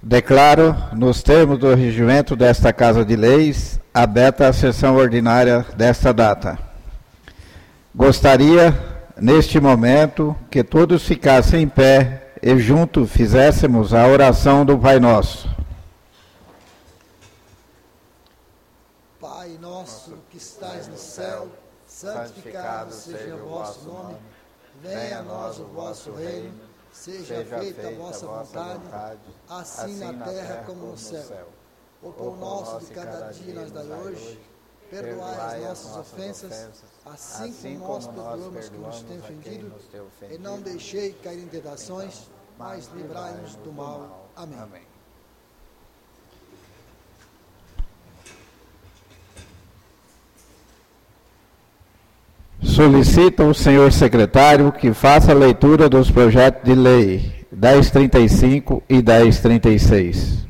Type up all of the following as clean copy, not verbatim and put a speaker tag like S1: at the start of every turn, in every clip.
S1: Declaro, nos termos do regimento desta Casa de Leis, aberta a sessão ordinária desta data. Gostaria, neste momento, que todos ficassem em pé e juntos fizéssemos a oração do Pai Nosso.
S2: Pai nosso que estais no céu, santificado seja o vosso nome. Venha a nós o vosso reino. Seja feita a vossa vontade, assim na terra como no céu. O pão nosso de cada dia nos dai hoje. Perdoai as nossas ofensas, assim como nós perdoamos que nos tem ofendido. E não deixei cair em tentações, mas livrai-nos do mal. Amém.
S1: Solicita o senhor secretário que faça a leitura dos projetos de lei 1035 e 1036.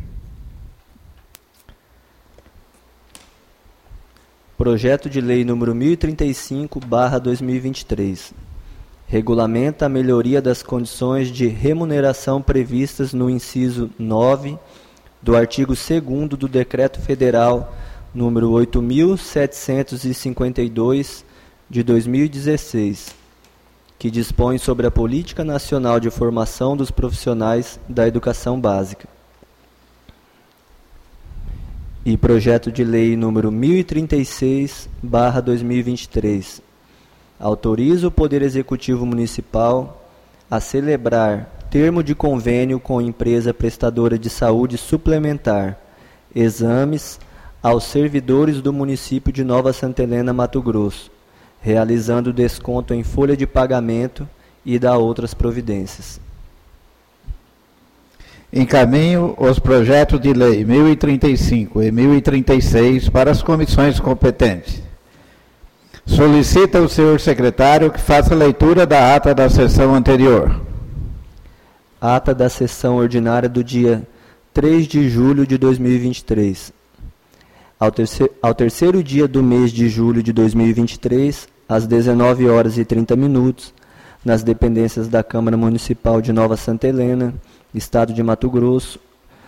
S3: Projeto de lei número 1035/2023. Regulamenta a melhoria das condições de remuneração previstas no inciso 9 do artigo 2º do Decreto Federal número 8.752 de 2016, que dispõe sobre a Política Nacional de Formação dos Profissionais da Educação Básica. E projeto de lei número 1036/2023. Autoriza o Poder Executivo Municipal a celebrar termo de convênio com empresa prestadora de saúde suplementar, exames aos servidores do município de Nova Santa Helena, Mato Grosso, realizando desconto em folha de pagamento e da outras providências.
S1: Encaminho os projetos de lei 1035 e 1036 para as comissões competentes. Solicita o senhor secretário que faça a leitura da ata da sessão anterior.
S3: Ata da sessão ordinária do dia 3 de julho de 2023. Ao terceiro dia do mês de julho de 2023, às 19h30, nas dependências da Câmara Municipal de Nova Santa Helena, Estado de Mato Grosso,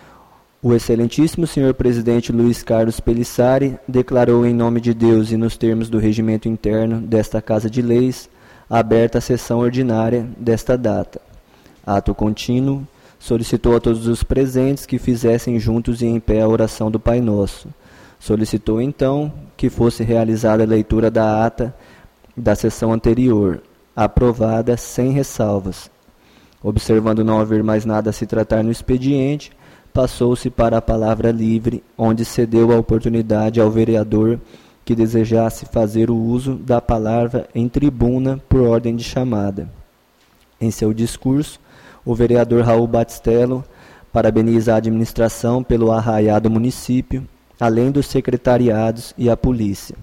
S3: o excelentíssimo senhor presidente Luiz Carlos Pelissari declarou em nome de Deus e nos termos do regimento interno desta Casa de Leis, aberta a sessão ordinária desta data. Ato contínuo, solicitou a todos os presentes que fizessem juntos e em pé a oração do Pai Nosso. Solicitou, então, que fosse realizada a leitura da ata da sessão anterior, aprovada sem ressalvas. Observando não haver mais nada a se tratar no expediente, passou-se para a palavra livre, onde cedeu a oportunidade ao vereador que desejasse fazer o uso da palavra em tribuna por ordem de chamada. Em seu discurso, o vereador Raul Batistello parabeniza a administração pelo arraiado município, além dos secretariados e a polícia.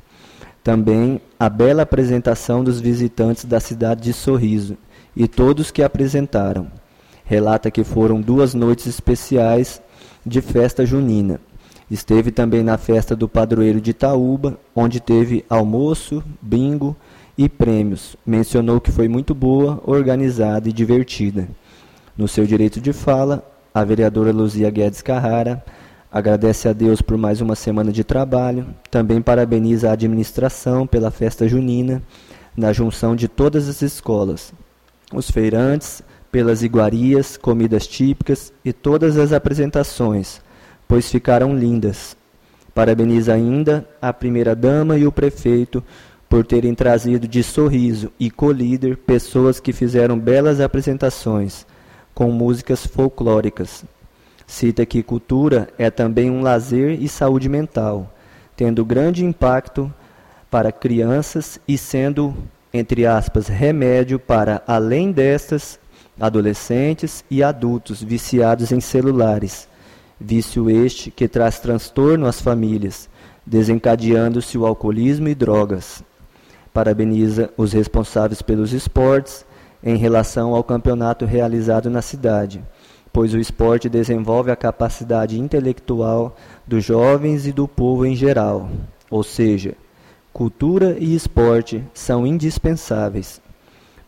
S3: Também a bela apresentação dos visitantes da cidade de Sorriso e todos que apresentaram. Relata que foram 2 noites especiais de festa junina. Esteve também na festa do padroeiro de Itaúba, onde teve almoço, bingo e prêmios. Mencionou que foi muito boa, organizada e divertida. No seu direito de fala, a vereadora Luzia Guedes Carrara agradece a Deus por mais uma semana de trabalho, também parabeniza a administração pela festa junina, na junção de todas as escolas, os feirantes, pelas iguarias, comidas típicas e todas as apresentações, pois ficaram lindas. Parabeniza ainda a primeira-dama e o prefeito por terem trazido de Sorriso e colíder pessoas que fizeram belas apresentações, com músicas folclóricas. Cita que cultura é também um lazer e saúde mental, tendo grande impacto para crianças e sendo, entre aspas, remédio para, além destas, adolescentes e adultos viciados em celulares, vício este que traz transtorno às famílias, desencadeando-se o alcoolismo e drogas. Parabeniza os responsáveis pelos esportes em relação ao campeonato realizado na cidade, pois o esporte desenvolve a capacidade intelectual dos jovens e do povo em geral, ou seja, cultura e esporte são indispensáveis.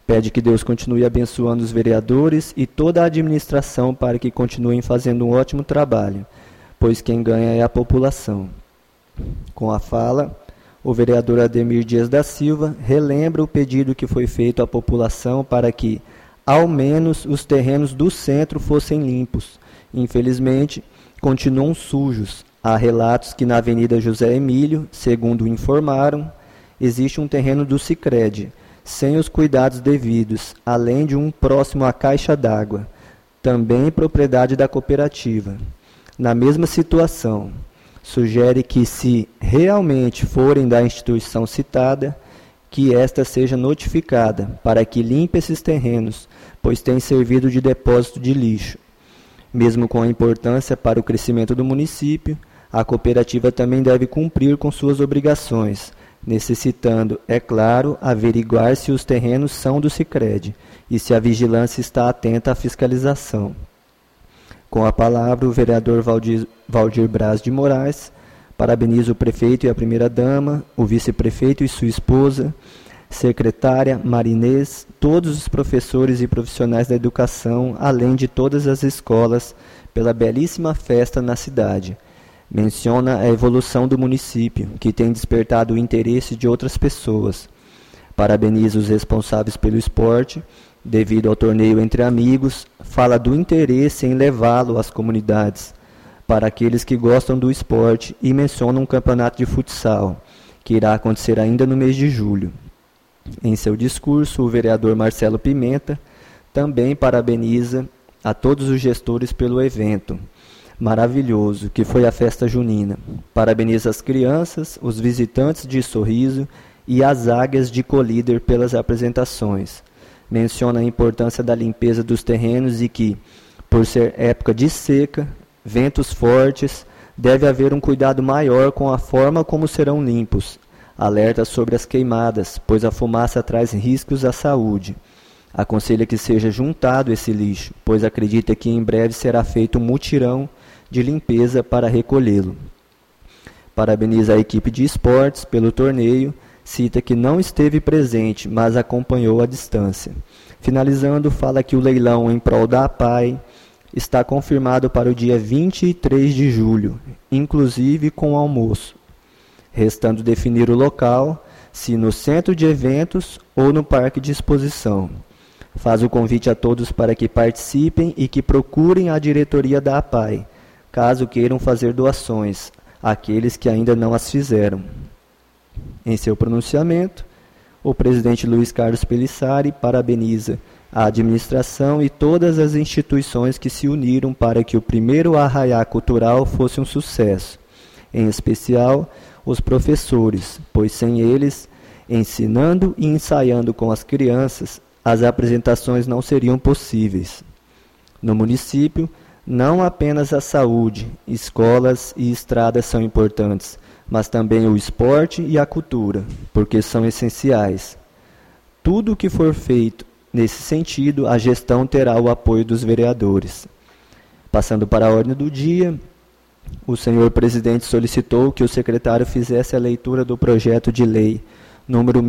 S3: Pede que Deus continue abençoando os vereadores e toda a administração para que continuem fazendo um ótimo trabalho, pois quem ganha é a população. Com a fala, o vereador Ademir Dias da Silva relembra o pedido que foi feito à população para que, ao menos, os terrenos do centro fossem limpos. Infelizmente, continuam sujos. Há relatos que na Avenida José Emílio, segundo informaram, existe um terreno do Sicredi, sem os cuidados devidos, além de um próximo à caixa d'água, também propriedade da cooperativa. Na mesma situação, sugere que, se realmente forem da instituição citada, que esta seja notificada para que limpe esses terrenos, pois têm servido de depósito de lixo. Mesmo com a importância para o crescimento do município, a cooperativa também deve cumprir com suas obrigações, necessitando, é claro, averiguar se os terrenos são do Sicredi e se a vigilância está atenta à fiscalização. Com a palavra, o vereador Valdir Braz de Moraes parabeniza o prefeito e a primeira-dama, o vice-prefeito e sua esposa, secretária Marinês, todos os professores e profissionais da educação, além de todas as escolas, pela belíssima festa na cidade. Menciona a evolução do município, que tem despertado o interesse de outras pessoas. Parabeniza os responsáveis pelo esporte, devido ao torneio entre amigos, fala do interesse em levá-lo às comunidades, para aqueles que gostam do esporte, e menciona um campeonato de futsal, que irá acontecer ainda no mês de julho. Em seu discurso, o vereador Marcelo Pimenta também parabeniza a todos os gestores pelo evento maravilhoso que foi a festa junina. Parabeniza as crianças, os visitantes de Sorriso e as águias de colíder pelas apresentações. Menciona a importância da limpeza dos terrenos e que, por ser época de seca, ventos fortes, deve haver um cuidado maior com a forma como serão limpos. Alerta sobre as queimadas, pois a fumaça traz riscos à saúde. Aconselha que seja juntado esse lixo, pois acredita que em breve será feito um mutirão de limpeza para recolhê-lo. Parabeniza a equipe de esportes pelo torneio, cita que não esteve presente, mas acompanhou à distância. Finalizando, fala que o leilão em prol da APAI está confirmado para o dia 23 de julho, inclusive com almoço, restando definir o local, se no centro de eventos ou no parque de exposição. Faz o convite a todos para que participem e que procurem a diretoria da APAI, caso queiram fazer doações, àqueles que ainda não as fizeram. Em seu pronunciamento, o presidente Luiz Carlos Pelissari parabeniza a administração e todas as instituições que se uniram para que o primeiro Arraiá Cultural fosse um sucesso, em especial os professores, pois sem eles, ensinando e ensaiando com as crianças, as apresentações não seriam possíveis. No município, não apenas a saúde, escolas e estradas são importantes, mas também o esporte e a cultura, porque são essenciais. Tudo o que for feito nesse sentido, a gestão terá o apoio dos vereadores. Passando para a ordem do dia, o senhor presidente solicitou que o secretário fizesse a leitura do projeto de lei número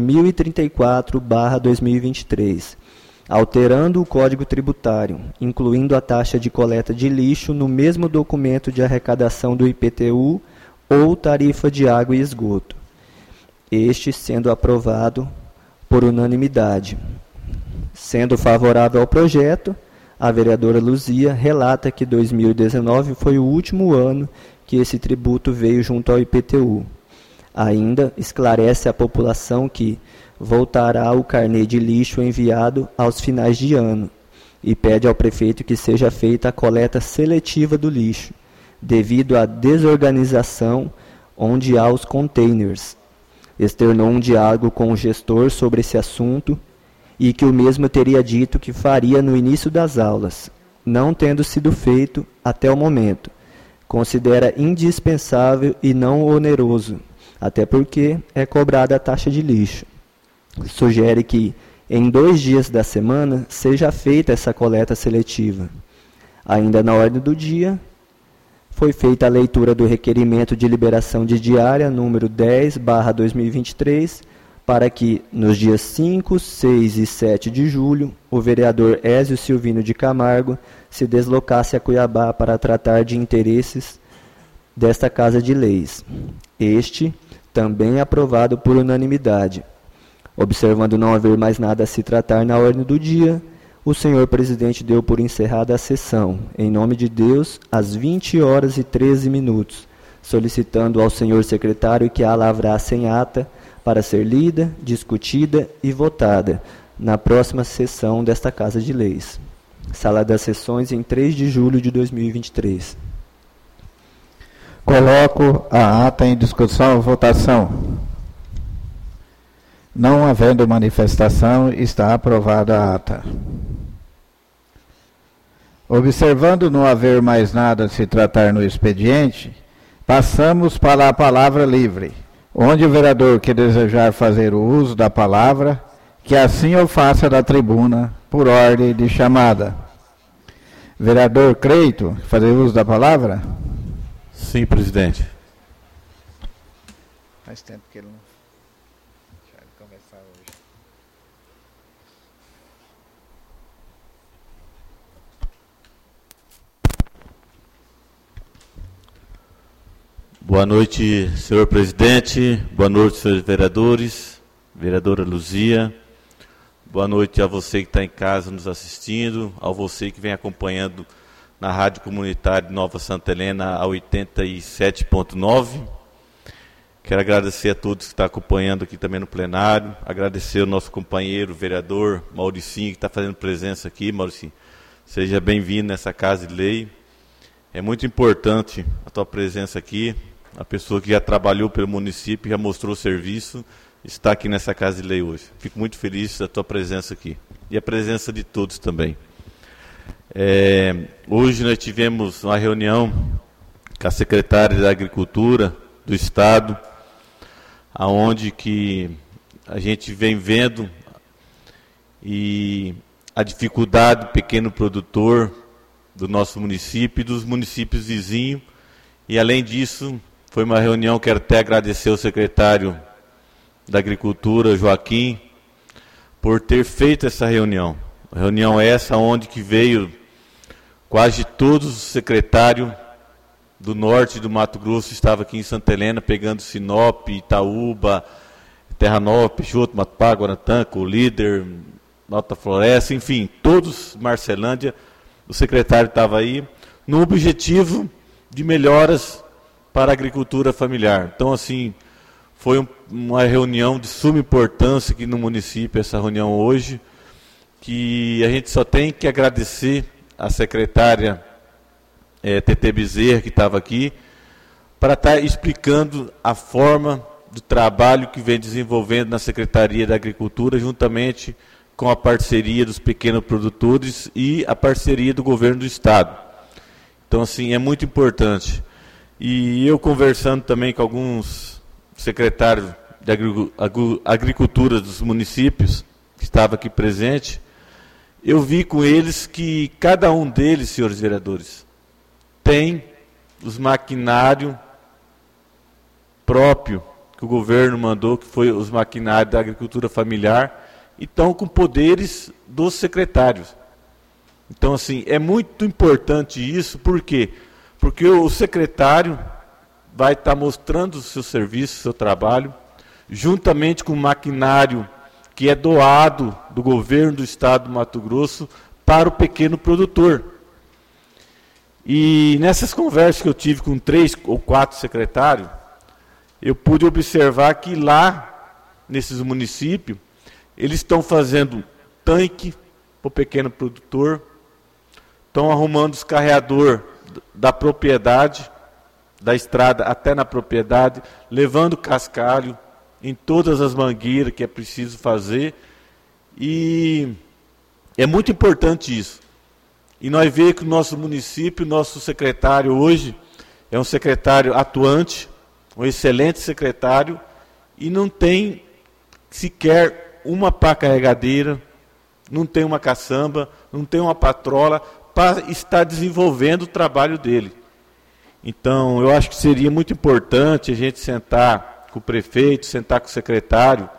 S3: 1034/2023, alterando o Código Tributário, incluindo a taxa de coleta de lixo no mesmo documento de arrecadação do IPTU ou tarifa de água e esgoto, este sendo aprovado por unanimidade. Sendo favorável ao projeto, a vereadora Luzia relata que 2019 foi o último ano que esse tributo veio junto ao IPTU. Ainda esclarece à população que voltará o carnê de lixo enviado aos finais de ano e pede ao prefeito que seja feita a coleta seletiva do lixo, devido à desorganização onde há os containers. Externou um diálogo com o gestor sobre esse assunto e que o mesmo teria dito que faria no início das aulas, não tendo sido feito até o momento. Considera indispensável e não oneroso, até porque é cobrada a taxa de lixo. Sugere que, em 2 dias da semana, seja feita essa coleta seletiva. Ainda na ordem do dia, foi feita a leitura do requerimento de liberação de diária número 10/2023 para que, nos dias 5, 6 e 7 de julho, o vereador Ézio Silvino de Camargo se deslocasse a Cuiabá para tratar de interesses desta Casa de Leis. Este, também aprovado por unanimidade. Observando não haver mais nada a se tratar na ordem do dia, o senhor presidente deu por encerrada a sessão, em nome de Deus, às 20h13, solicitando ao senhor secretário que a lavrasse em ata para ser lida, discutida e votada na próxima sessão desta Casa de Leis. Sala das Sessões, em 3 de julho de 2023.
S1: Coloco a ata em discussão e votação. Não havendo manifestação, está aprovada a ata. Observando não haver mais nada a se tratar no expediente, passamos para a palavra livre. Onde o vereador que desejar fazer o uso da palavra, que assim o faça da tribuna, por ordem de chamada. Vereador Creito, fazer uso da palavra?
S4: Sim, presidente.
S1: Faz tempo que ele não... Deixa ele conversar hoje.
S4: Boa noite, senhor presidente. Boa noite, senhores vereadores. Vereadora Luzia. Boa noite a você que está em casa nos assistindo, a você que vem acompanhando na Rádio Comunitária de Nova Santa Helena, a 87.9. Quero agradecer a todos que estão acompanhando aqui também no plenário, agradecer ao nosso companheiro, vereador Mauricinho, que está fazendo presença aqui. Mauricinho, seja bem-vindo nessa Casa de Lei. É muito importante a tua presença aqui, a pessoa que já trabalhou pelo município, já mostrou o serviço, está aqui nessa Casa de Lei hoje. Fico muito feliz da tua presença aqui e a presença de todos também. Hoje nós tivemos uma reunião com a secretária da Agricultura do Estado, aonde que a gente vem vendo e a dificuldade do pequeno produtor do nosso município e dos municípios vizinhos. E além disso, foi uma reunião, quero até agradecer ao secretário da Agricultura, Joaquim, por ter feito essa reunião. A reunião essa onde que veio quase todos os secretários do norte do Mato Grosso, estavam aqui em Santa Helena, pegando Sinop, Itaúba, Terranópolis, Peixoto, Matupá, Guarantã, o Líder, Nota Floresta, enfim, todos, Marcelândia, o secretário estava aí, no objetivo de melhoras para a agricultura familiar. Então, assim, foi uma reunião de suma importância aqui no município, essa reunião hoje, que a gente só tem que agradecer a secretária TT Bezerra, que estava aqui, para estar explicando a forma do trabalho que vem desenvolvendo na Secretaria da Agricultura, juntamente com a parceria dos pequenos produtores e a parceria do governo do Estado. Então, assim, é muito importante. E eu conversando também com alguns secretários de agricultura dos municípios, que estavam aqui presentes, eu vi com eles que cada um deles, senhores vereadores, tem os maquinários próprios que o governo mandou, que foi os maquinários da agricultura familiar, e estão com poderes dos secretários. Então, assim, é muito importante isso, por quê? Porque o secretário vai estar mostrando o seu serviço, o seu trabalho, juntamente com o maquinário que é doado do governo do Estado do Mato Grosso para o pequeno produtor. E nessas conversas que eu tive com 3 ou 4 secretários, eu pude observar que lá, nesses municípios, eles estão fazendo tanque para o pequeno produtor, estão arrumando os carreadores da propriedade, da estrada até na propriedade, levando cascalho em todas as mangueiras que é preciso fazer. E é muito importante isso. E nós vemos que o nosso município, o nosso secretário hoje, é um secretário atuante, um excelente secretário, e não tem sequer uma pá carregadeira, não tem uma caçamba, não tem uma patrola para estar desenvolvendo o trabalho dele. Então, eu acho que seria muito importante a gente sentar com o prefeito, sentar com o secretário,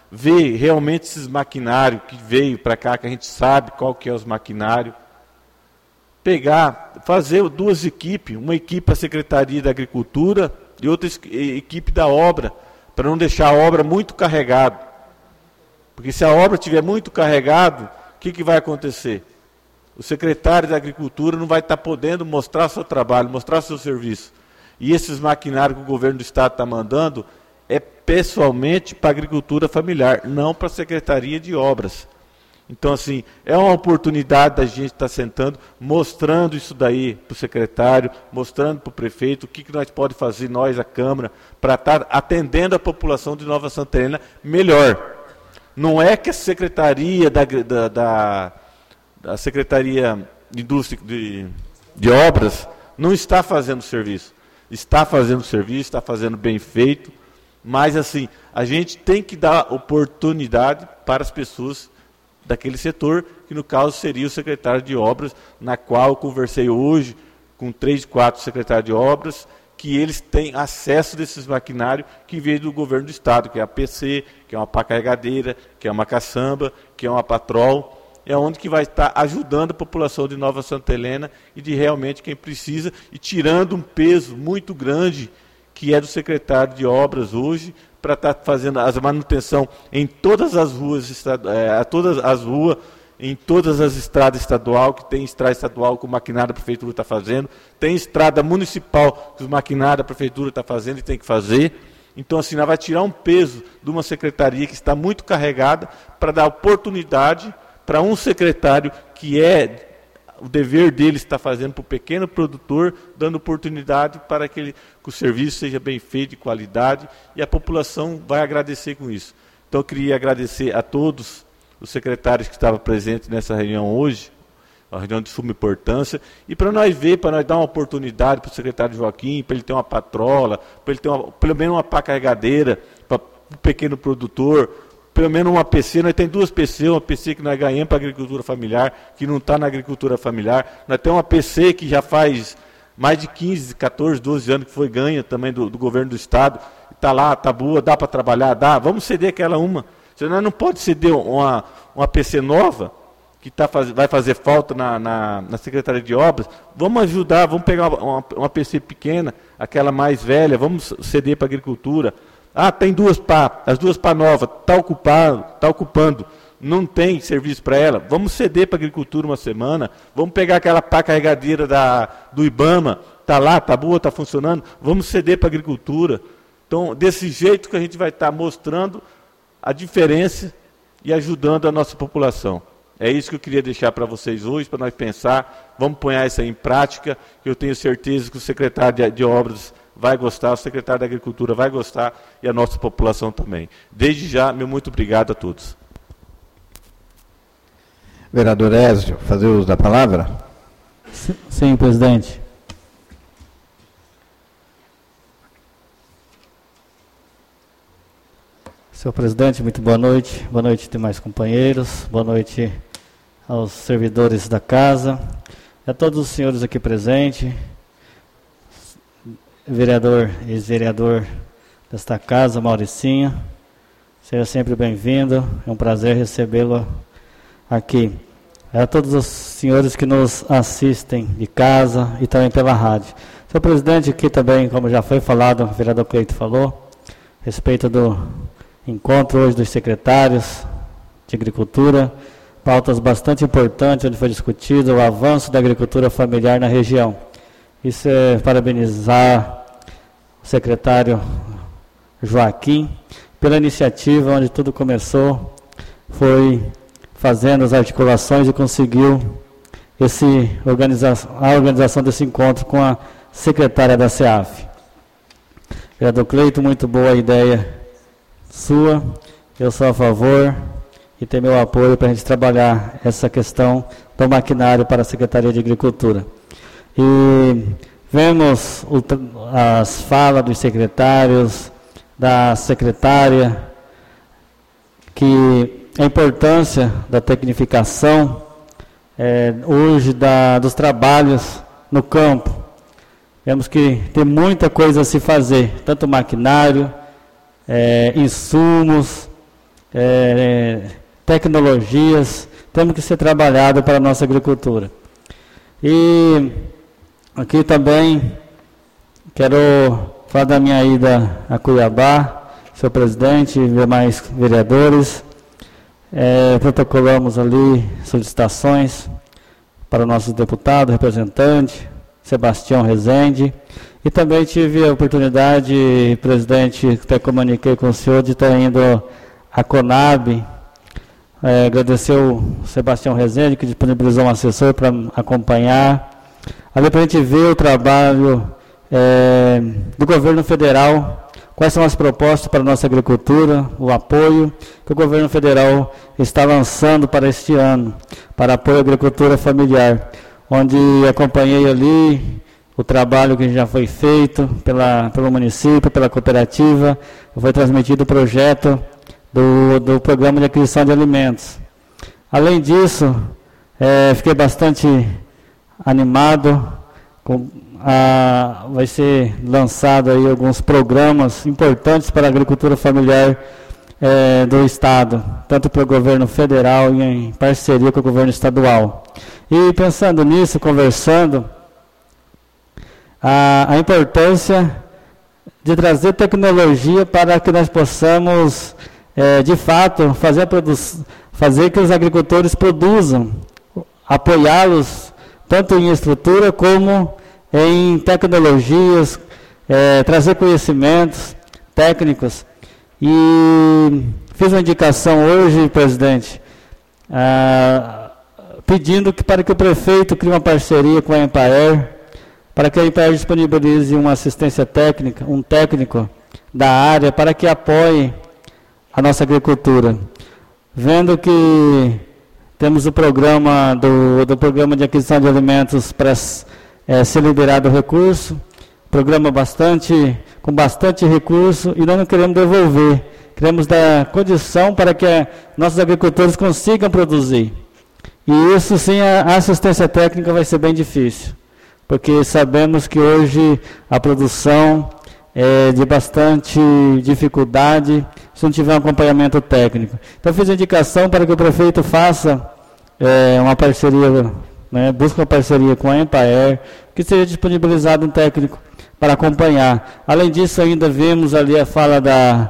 S4: ver realmente esses maquinários que veio para cá, que a gente sabe qual que é os maquinários, pegar, fazer 2 equipes, uma equipe para a Secretaria da Agricultura e outra equipe da obra, para não deixar a obra muito carregada. Porque se a obra estiver muito carregada, o que vai acontecer? O secretário da Agricultura não vai estar podendo mostrar seu trabalho, mostrar seu serviço. E esses maquinários que o governo do Estado está mandando é pessoalmente para a agricultura familiar, não para a Secretaria de Obras. Então, assim, é uma oportunidade da gente estar sentando, mostrando isso daí para o secretário, mostrando para o prefeito o que nós podemos fazer, nós, a Câmara, para estar atendendo a população de Nova Santa Helena melhor. Não é que a Secretaria da Secretaria de Indústria de Obras não está fazendo serviço. Está fazendo serviço, está fazendo bem feito, mas assim, a gente tem que dar oportunidade para as pessoas daquele setor, que no caso seria o secretário de Obras, na qual eu conversei hoje com 3, 4 secretários de Obras, que eles têm acesso desses maquinários que veio do governo do Estado, que é a PC, que é uma pá carregadeira, que é uma caçamba, que é uma patrol, é onde que vai estar ajudando a população de Nova Santa Helena e de realmente quem precisa, e tirando um peso muito grande, que é do secretário de Obras hoje, para estar fazendo a manutenção em todas as ruas, em todas as estradas estaduais, que tem estrada estadual que o maquinário da prefeitura está fazendo, tem estrada municipal que o maquinário da prefeitura está fazendo e tem que fazer. Então, assim, nós vai tirar um peso de uma secretaria que está muito carregada para dar oportunidade para um secretário que é o dever dele está fazendo para o pequeno produtor, dando oportunidade para que o serviço seja bem feito, de qualidade, e a população vai agradecer com isso. Então, eu queria agradecer a todos os secretários que estavam presentes nessa reunião hoje, uma reunião de suma importância, e para nós ver, para nós dar uma oportunidade para o secretário Joaquim, para ele ter uma patrola, para ele ter pelo menos uma pá carregadeira para o pequeno produtor, pelo menos uma PC, nós temos 2 PC, uma PC que nós ganhamos para a agricultura familiar, que não está na agricultura familiar, nós temos uma PC que já faz mais de 15, 14, 12 anos que foi ganha também do governo do Estado, está lá, está boa, dá para trabalhar, dá, vamos ceder aquela uma. Senão não pode ceder uma PC nova, que vai fazer falta na Secretaria de Obras, vamos ajudar, vamos pegar uma PC pequena, aquela mais velha, vamos ceder para a agricultura. Ah, tem 2 pá, as 2 pá novas, está ocupando, não tem serviço para ela, vamos ceder para a agricultura uma semana, vamos pegar aquela pá carregadeira do IBAMA, está lá, está boa, está funcionando, vamos ceder para a agricultura. Então, desse jeito que a gente vai estar mostrando a diferença e ajudando a nossa população. É isso que eu queria deixar para vocês hoje, para nós pensar, vamos pôr isso em prática, que eu tenho certeza que o secretário de Obras vai gostar, o secretário da Agricultura vai gostar e a nossa população também. Desde já, meu muito obrigado a todos.
S1: Vereador Ézio, fazer uso da palavra?
S5: Sim, presidente. Senhor presidente, muito boa noite. Boa noite, demais companheiros. Boa noite aos servidores da casa. E a todos os senhores aqui presentes. Vereador, ex-vereador desta casa, Mauricinho. Seja sempre bem-vindo. É um prazer recebê-lo aqui. A todos os senhores que nos assistem de casa e também pela rádio. Senhor presidente, aqui também, como já foi falado, o vereador Cleito falou, a respeito do encontro hoje dos secretários de Agricultura, pautas bastante importantes, onde foi discutido o avanço da agricultura familiar na região. Isso é parabenizar o secretário Joaquim pela iniciativa, onde tudo começou, foi fazendo as articulações e conseguiu a organização desse encontro com a secretária da SEAF. Vereador Cleito, muito boa a ideia sua, eu sou a favor e tenho meu apoio para a gente trabalhar essa questão do maquinário para a Secretaria de Agricultura. E vemos as falas dos secretários, da secretária, que a importância da tecnificação hoje dos trabalhos no campo. Temos que ter muita coisa a se fazer, tanto maquinário, insumos, tecnologias, temos que ser trabalhado para a nossa agricultura. E aqui também quero falar da minha ida a Cuiabá, senhor presidente e demais vereadores. Protocolamos ali solicitações para o nosso deputado, representante, Sebastião Rezende. E também tive a oportunidade, presidente, até comuniquei com o senhor, de estar indo à Conab. Agradecer o Sebastião Rezende, que disponibilizou um assessor para acompanhar. Ali para a gente ver o trabalho do governo federal, quais são as propostas para a nossa agricultura, o apoio que o governo federal está lançando para este ano, para apoio à agricultura familiar, onde acompanhei ali o trabalho que já foi feito pelo município, pela cooperativa. Foi transmitido o projeto do Programa de Aquisição de Alimentos. Além disso, fiquei bastante animado. Vai ser lançado aí alguns programas importantes para a agricultura familiar do Estado, tanto pelo governo federal e em parceria com o governo estadual. E pensando nisso, conversando, a importância de trazer tecnologia para que nós possamos, de fato, fazer que os agricultores produzam, apoiá-los tanto em estrutura como em tecnologias, trazer conhecimentos técnicos. E fiz uma indicação hoje, presidente, pedindo para que o prefeito crie uma parceria com a Empaer, para que a Empaer disponibilize uma assistência técnica, um técnico da área, para que apoie a nossa agricultura. Vendo que temos o programa do Programa de Aquisição de Alimentos para ser liberado o recurso, programa com bastante recurso, e nós não queremos devolver, queremos dar condição para que nossos agricultores consigam produzir. E isso sim, a assistência técnica vai ser bem difícil, porque sabemos que hoje a produção é de bastante dificuldade se não tiver um acompanhamento técnico. Então fiz a indicação para que o prefeito faça uma parceria, busque uma parceria com a Empaer, que seja disponibilizado um técnico para acompanhar. Além disso, ainda vimos ali a fala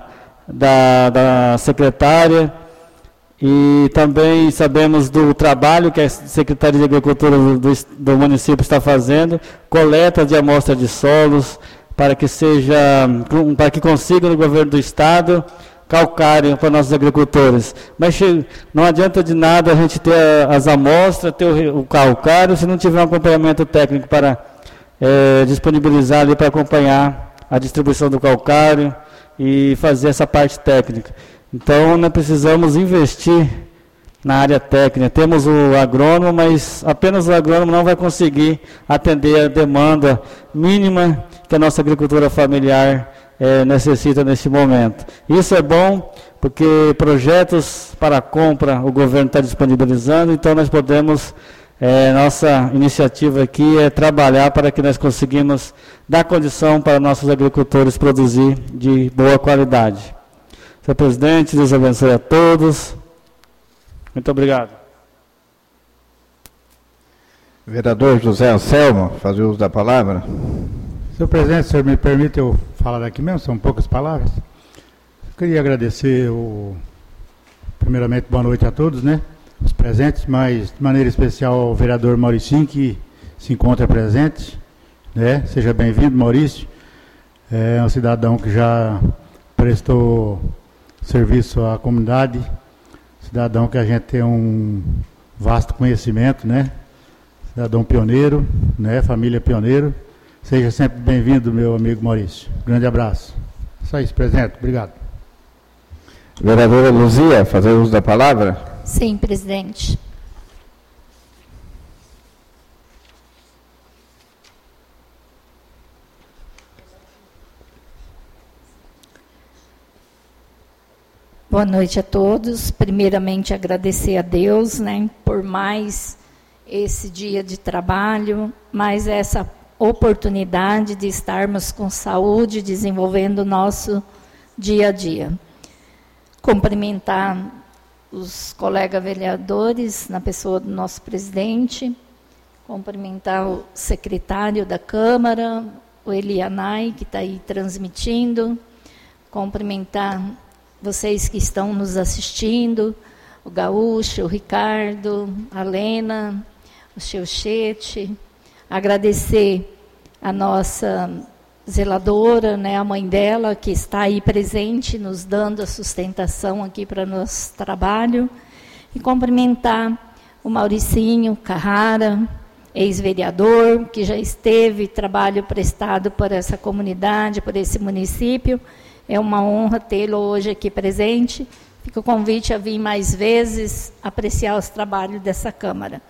S5: da secretária, e também sabemos do trabalho que a Secretaria de Agricultura do município está fazendo, coleta de amostra de solos, para que consiga no governo do Estado calcário para nossos agricultores. Mas não adianta de nada a gente ter as amostras, ter o calcário, se não tiver um acompanhamento técnico para disponibilizar ali para acompanhar a distribuição do calcário e fazer essa parte técnica. Então, nós precisamos investir na área técnica. Temos o agrônomo, mas apenas o agrônomo não vai conseguir atender a demanda mínima que a nossa agricultura familiar necessita neste momento. Isso é bom, porque projetos para compra o governo está disponibilizando, então nós podemos, nossa iniciativa aqui é trabalhar para que nós conseguimos dar condição para nossos agricultores produzir de boa qualidade. Senhor presidente, Deus abençoe a todos. Muito obrigado.
S1: Vereador José Anselmo, fazer uso da palavra.
S6: Senhor presidente, se o senhor me permite eu falar aqui mesmo, são poucas palavras. Eu queria agradecer, primeiramente, boa noite a todos, os presentes, mas de maneira especial ao vereador Mauricinho, que se encontra presente, Seja bem-vindo, Maurício. É um cidadão que já prestou serviço à comunidade, cidadão que a gente tem um vasto conhecimento, cidadão pioneiro, família pioneiro. Seja sempre bem-vindo, meu amigo Maurício. Grande abraço. Só isso, presidente. Obrigado.
S1: Vereadora Luzia, fazer uso da palavra?
S7: Sim, presidente. Boa noite a todos. Primeiramente, agradecer a Deus, por mais esse dia de trabalho, mais essa oportunidade de estarmos com saúde, desenvolvendo o nosso dia a dia. cumprimentar os colegas vereadores, na pessoa do nosso presidente, cumprimentar o secretário da Câmara, o Elianai, que está aí transmitindo, cumprimentar vocês que estão nos assistindo, o Gaúcho, o Ricardo, a Lena, o Cheuchete, agradecer a nossa zeladora, né, a mãe dela, que está aí presente, nos dando a sustentação aqui para nosso trabalho, e cumprimentar o Mauricinho Carrara, ex-vereador, que já esteve, trabalho prestado por essa comunidade, por esse município. É uma honra tê-lo hoje aqui presente. Fica o convite a vir mais vezes apreciar os trabalhos dessa Câmara.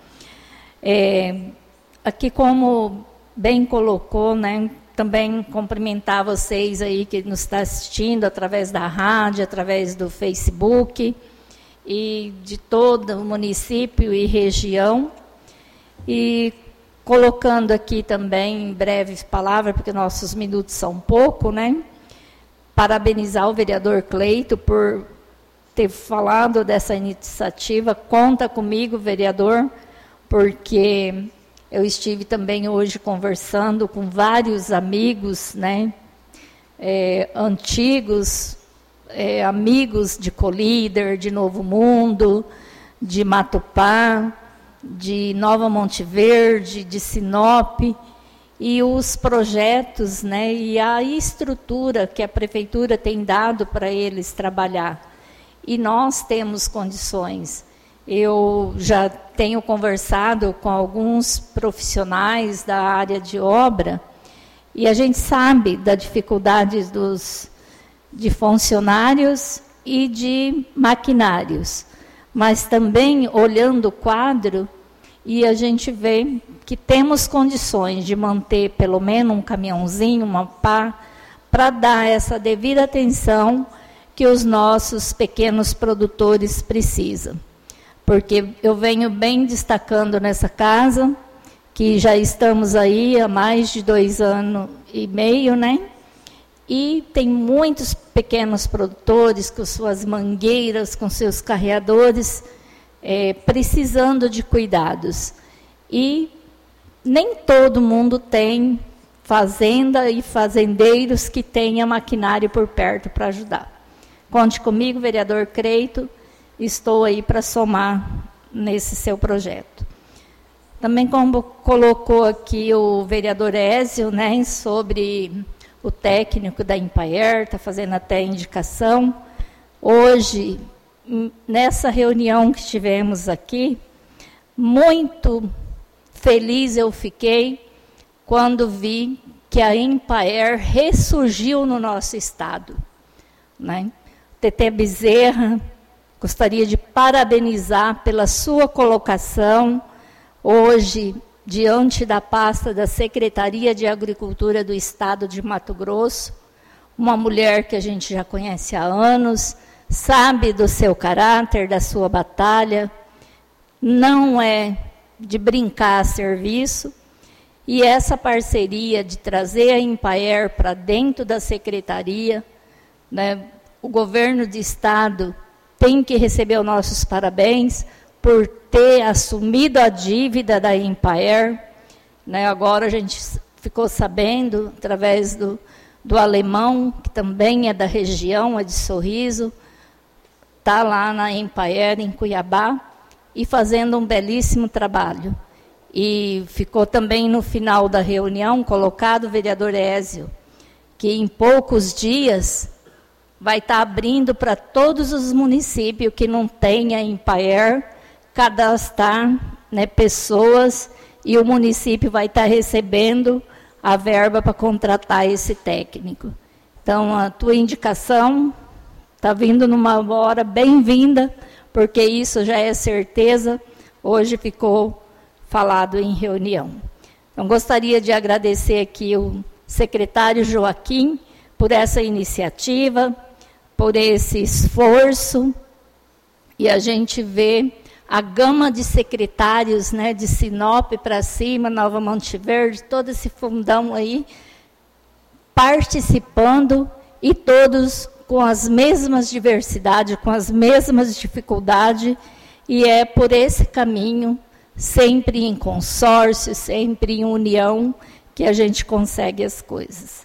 S7: Aqui, como bem colocou, né, também cumprimentar vocês aí que nos está assistindo através da rádio, através do Facebook, e de todo o município e região. E colocando aqui também, em breves palavras, porque nossos minutos são pouco, né? Parabenizar o vereador Cleito por ter falado dessa iniciativa. Conta comigo, vereador, porque eu estive também hoje conversando com vários amigos, né, antigos, amigos de Colíder, de Novo Mundo, de Matupá, de Nova Monte Verde, de Sinop, e os projetos, né, e a estrutura que a prefeitura tem dado para eles trabalhar. E nós temos condições. Eu já tenho conversado com alguns profissionais da área de obra, e a gente sabe da dificuldade de funcionários e de maquinários, mas também olhando o quadro, e a gente vê que temos condições de manter pelo menos um caminhãozinho, uma pá, para dar essa devida atenção que os nossos pequenos produtores precisam. Porque eu venho bem destacando nessa casa, que já estamos aí há mais de 2 anos e meio, né? E tem muitos pequenos produtores com suas mangueiras, com seus carreadores, precisando de cuidados. E nem todo mundo tem fazenda e fazendeiros que tenham maquinário por perto para ajudar. Conte comigo, vereador Cleito. Estou aí para somar nesse seu projeto. Também, como colocou aqui o vereador Ézio, né, sobre o técnico da Empaer, está fazendo até indicação. Hoje, nessa reunião que tivemos aqui, muito feliz eu fiquei quando vi que a Empaer ressurgiu no nosso estado, né? Tetê Bezerra, gostaria de parabenizar pela sua colocação hoje diante da pasta da Secretaria de Agricultura do Estado de Mato Grosso, uma mulher que a gente já conhece há anos, sabe do seu caráter, da sua batalha, não é de brincar a serviço, e essa parceria de trazer a Empaer para dentro da Secretaria, né, o governo de Estado tem que receber os nossos parabéns por ter assumido a dívida da Empaer, né? Agora a gente ficou sabendo, através do alemão, que também é da região, é de Sorriso, está lá na Empaer, em Cuiabá, e fazendo um belíssimo trabalho. E ficou também no final da reunião colocado o vereador Ézio, que em poucos dias vai estar abrindo para todos os municípios que não têm a Empaer, cadastrar, né, pessoas, e o município vai estar recebendo a verba para contratar esse técnico. Então, a tua indicação está vindo numa hora bem-vinda, porque isso já é certeza, hoje ficou falado em reunião. Então, gostaria de agradecer aqui o secretário Joaquim por essa iniciativa, por esse esforço, e a gente vê a gama de secretários, né, de Sinop para cima, Nova Monte Verde, todo esse fundão aí, participando, e todos com as mesmas diversidades, com as mesmas dificuldades, e é por esse caminho, sempre em consórcio, sempre em união, que a gente consegue as coisas.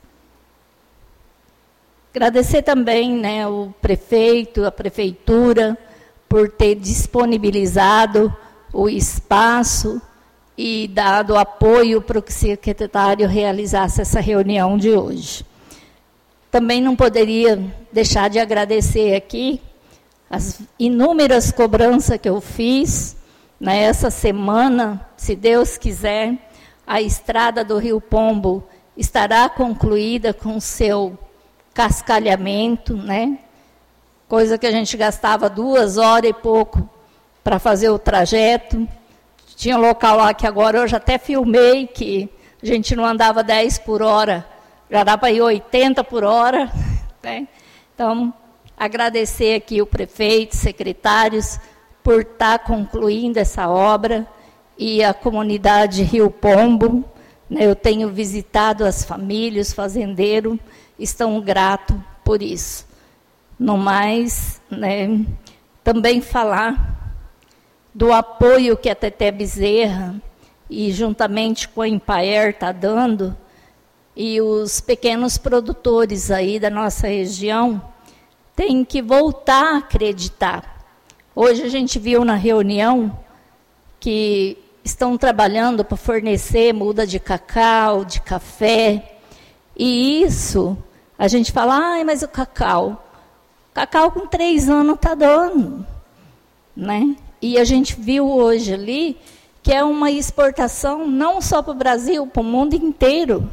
S7: Agradecer também, né, o prefeito, a prefeitura, por ter disponibilizado o espaço e dado apoio para que o secretário realizasse essa reunião de hoje. Também não poderia deixar de agradecer aqui as inúmeras cobranças que eu fiz nessa semana. Se Deus quiser, a estrada do Rio Pombo estará concluída com seu cascalhamento, né? Coisa que a gente gastava 2 horas e pouco para fazer o trajeto. Tinha um local lá que agora eu já até filmei, que a gente não andava 10 por hora, já dá para ir 80 por hora. Né? Então, agradecer aqui o prefeito, secretários, por estar concluindo essa obra, e a comunidade Rio Pombo, né? Eu tenho visitado as famílias, fazendeiros, estão gratos por isso. No mais, né, também falar do apoio que a Teté Bezerra, e juntamente com a Empaer, está dando, e os pequenos produtores aí da nossa região têm que voltar a acreditar. Hoje a gente viu na reunião que estão trabalhando para fornecer muda de cacau, de café, e isso, a gente fala, mas o cacau com 3 anos está dando, né? E a gente viu hoje ali que é uma exportação não só para o Brasil, para o mundo inteiro.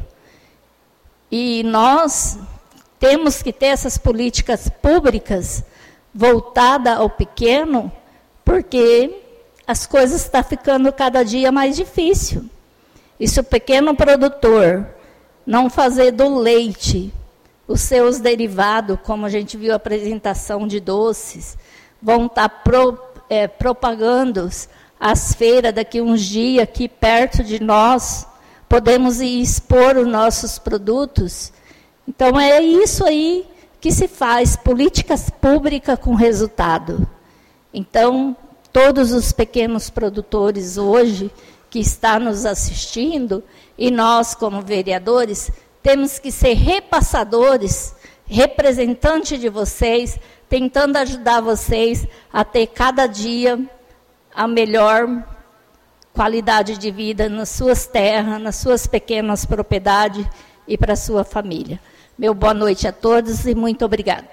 S7: E nós temos que ter essas políticas públicas voltadas ao pequeno, porque as coisas estão ficando cada dia mais difícil. E se o pequeno produtor não fazer do leite os seus derivados, como a gente viu a apresentação de doces, vão estar propagando as feiras daqui uns dias, aqui perto de nós, podemos ir expor os nossos produtos. Então, é isso aí que se faz, políticas públicas com resultado. Então, todos os pequenos produtores hoje que estão nos assistindo, e nós, como vereadores, temos que ser repassadores, representantes de vocês, tentando ajudar vocês a ter cada dia a melhor qualidade de vida nas suas terras, nas suas pequenas propriedades e para a sua família. Meu boa noite a todos e muito obrigada.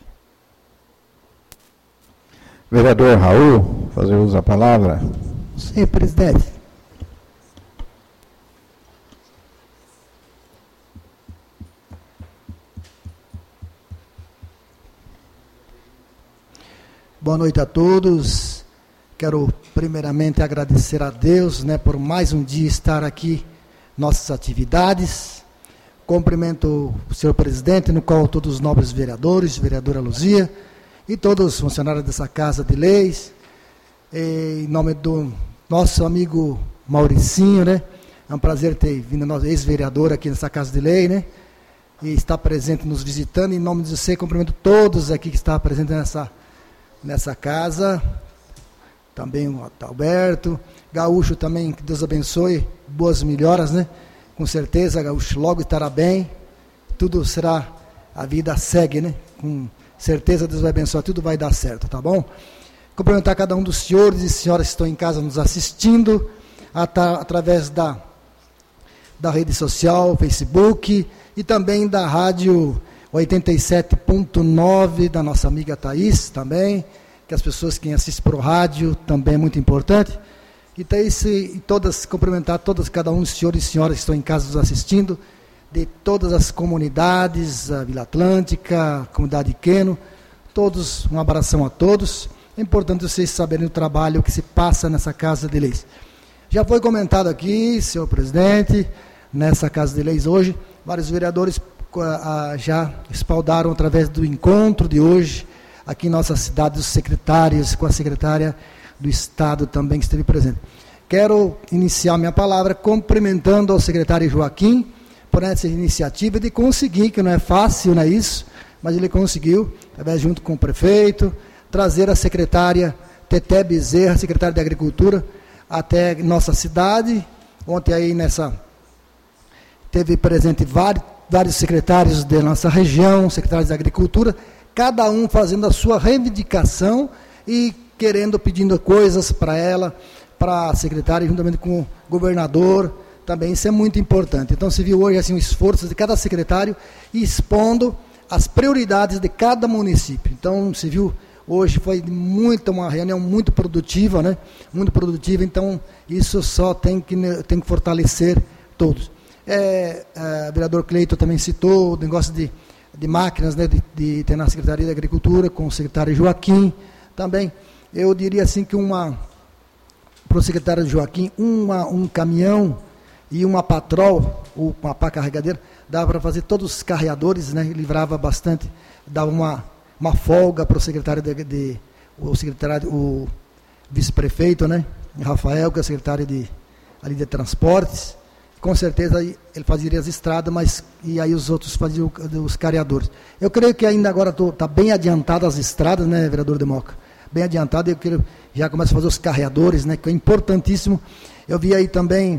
S1: Vereador Raul, fazer uso da palavra.
S2: Sim, presidente. Boa noite a todos. Quero primeiramente agradecer a Deus, né, por mais um dia estar aqui, nossas atividades. Cumprimento o senhor presidente, no qual todos os nobres vereadores, vereadora Luzia, e todos os funcionários dessa Casa de Leis, em nome do nosso amigo Mauricinho, né? É um prazer ter vindo nosso ex-vereador aqui nessa Casa de Lei, né? E estar presente nos visitando. Em nome de você, cumprimento todos aqui que estão presentes nessa casa. Também o Alberto, Gaúcho também, que Deus abençoe, boas melhoras, né? Com certeza, Gaúcho logo estará bem, tudo será, a vida segue, né? Com certeza Deus vai abençoar, tudo vai dar certo, tá bom? Cumprimentar cada um dos senhores e senhoras que estão em casa nos assistindo, através da rede social, Facebook, e também da rádio 87.9, da nossa amiga Thaís também, que as pessoas que assistem por rádio também é muito importante. E Thaís, e todas, cumprimentar todas, cada um dos senhores e senhoras que estão em casa nos assistindo, de todas as comunidades, a Vila Atlântica, a comunidade de Queno, todos, um abração a todos. É importante vocês saberem o trabalho que se passa nessa Casa de Leis. Já foi comentado aqui, senhor presidente, nessa Casa de Leis hoje, vários vereadores já espaldaram através do encontro de hoje, aqui em nossa cidade, os secretários, com a secretária do Estado também que esteve presente. Quero iniciar minha palavra cumprimentando ao secretário Joaquim por essa iniciativa de conseguir, que não é fácil, não é isso, mas ele conseguiu, junto com o prefeito, trazer a secretária Teté Bezerra, secretária de Agricultura, até nossa cidade. Ontem aí teve presente vários secretários da nossa região, secretários de Agricultura, cada um fazendo a sua reivindicação e pedindo coisas para ela, para a secretária, juntamente com o governador, também isso é muito importante. Então se viu hoje assim, o esforço de cada secretário expondo as prioridades de cada município. Então se viu, hoje foi uma reunião muito produtiva, né? Muito produtiva, então isso só tem que fortalecer todos. O vereador Cleiton também citou o negócio de máquinas, né? de ter na Secretaria de Agricultura, com o secretário Joaquim também. Eu diria assim que para o secretário Joaquim, um caminhão e uma patrol, ou uma pá carregadeira, dava para fazer todos os carreadores, né? Livrava bastante, dava uma folga para o secretário o vice-prefeito, né? Rafael, que é secretário de transportes. Com certeza ele fazia as estradas, e aí os outros faziam os carreadores. Eu creio que ainda agora está bem adiantado as estradas, né, vereador Democa? Bem adiantado, eu quero já começa a fazer os carreadores, né, que é importantíssimo. Eu vi aí também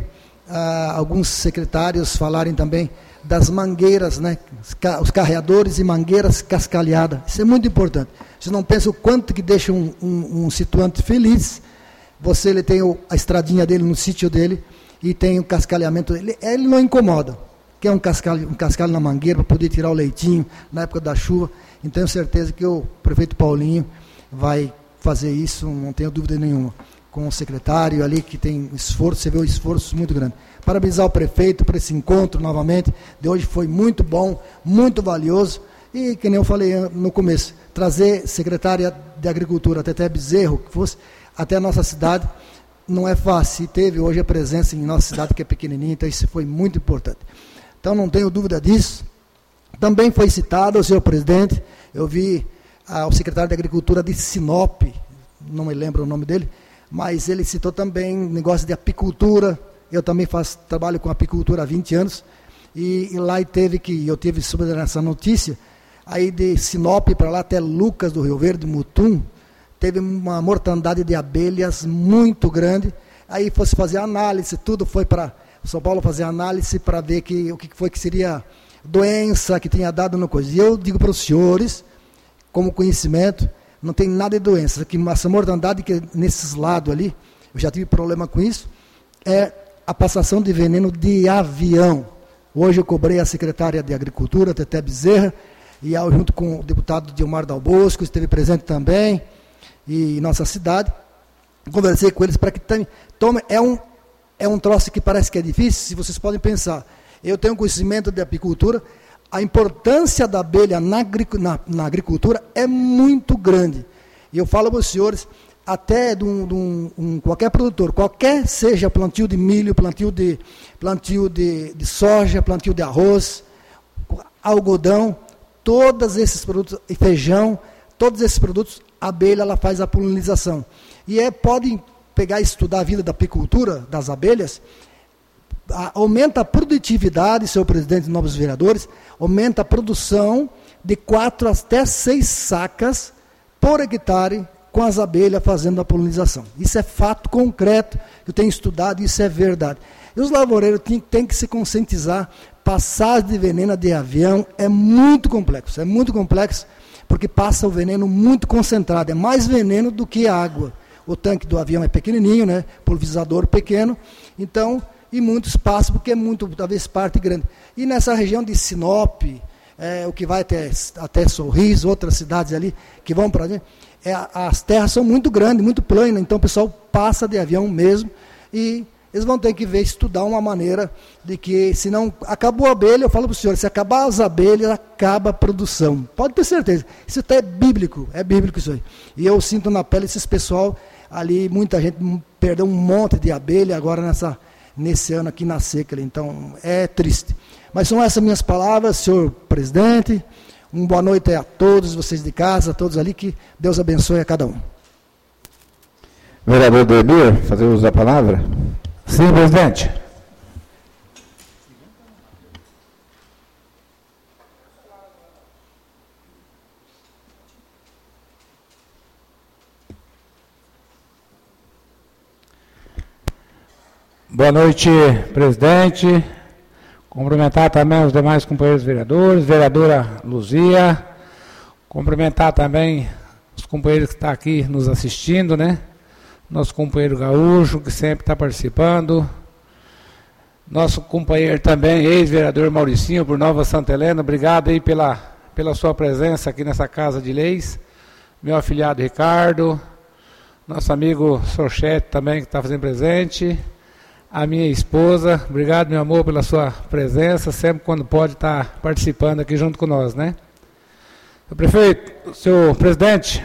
S2: alguns secretários falarem também das mangueiras, né, os carreadores e mangueiras cascalhadas. Isso é muito importante. Você não pensa o quanto que deixa um situante feliz. Ele tem a estradinha dele no sítio dele e tem o cascalhamento. Ele não incomoda. Quer um cascalho na mangueira para poder tirar o leitinho na época da chuva. Então, tenho certeza que o prefeito Paulinho vai fazer isso, não tenho dúvida nenhuma, com o secretário ali, que tem esforço, você vê o esforço muito grande. Parabenizar o prefeito por esse encontro novamente, de hoje foi muito bom, muito valioso, e, que nem eu falei no começo, trazer secretária de Agricultura, Teté Bezerra, que fosse até a nossa cidade, não é fácil, e teve hoje a presença em nossa cidade, que é pequenininha, então isso foi muito importante. Então, não tenho dúvida disso. Também foi citado o senhor presidente, eu vi o secretário de Agricultura de Sinop, não me lembro o nome dele, mas ele citou também negócio de apicultura. Eu também trabalho com apicultura há 20 anos, e lá eu tive sobre essa notícia, aí de Sinop para lá até Lucas do Rio Verde, Mutum, teve uma mortandade de abelhas muito grande. Aí fosse fazer análise, tudo foi para São Paulo fazer análise para ver o que foi que seria doença que tinha dado no coisa. E eu digo para os senhores, como conhecimento, não tem nada de doença, que essa mortandade que nesses lados ali, eu já tive problema com isso, é a passação de veneno de avião. Hoje eu cobrei a secretária de Agricultura, Teté Bezerra, e junto com o deputado Dilmar Dal Bosco, esteve presente também, e nossa cidade, conversei com eles para que tome, é um troço que parece que é difícil, se vocês podem pensar. Eu tenho conhecimento de apicultura, a importância da abelha na agricultura é muito grande. E eu falo para os senhores, até qualquer produtor, qualquer seja plantio de milho, plantio de soja, plantio de arroz, algodão, todos esses produtos, e feijão, todos esses produtos, a abelha ela faz a polinização. E podem pegar e estudar a vida da apicultura, das abelhas, aumenta a produtividade, senhor presidente e novos vereadores, aumenta a produção de 4 até 6 sacas por hectare com as abelhas fazendo a polinização. Isso é fato concreto, eu tenho estudado, isso é verdade. E os lavoureiros têm que se conscientizar, passagem de veneno de avião é muito complexo, porque passa o veneno muito concentrado, é mais veneno do que água. O tanque do avião é pequenininho, né, pulverizador pequeno, então, e muitos passam, porque é muito, talvez, parte grande. E nessa região de Sinop, o que vai até Sorriso, outras cidades ali, que vão para ali, as terras são muito grandes, muito planas, então o pessoal passa de avião mesmo, e eles vão ter que estudar uma maneira de que, se não acabou a abelha, eu falo para os senhores, se acabar as abelhas, acaba a produção. Pode ter certeza. Isso até é bíblico isso aí. E eu sinto na pele esses pessoal ali, muita gente perdeu um monte de abelha agora nesse ano aqui na seca. Então, é triste. Mas são essas minhas palavras, senhor presidente. Uma boa noite a todos vocês de casa, a todos ali, que Deus abençoe a cada um.
S1: Vereador Demir, fazer uso da palavra? Sim, presidente.
S8: Boa noite, presidente. Cumprimentar também os demais companheiros vereadores, vereadora Luzia. Cumprimentar também os companheiros que estão aqui nos assistindo, né? Nosso companheiro Gaúcho, que sempre está participando. Nosso companheiro também, ex-vereador Mauricinho, por Nova Santa Helena. Obrigado aí pela sua presença aqui nessa Casa de Leis. Meu afilhado Ricardo. Nosso amigo Sorchete também, que está fazendo presente. A minha esposa. Obrigado, meu amor, pela sua presença. Sempre quando pode estar participando aqui junto com nós, né? Senhor prefeito, senhor presidente,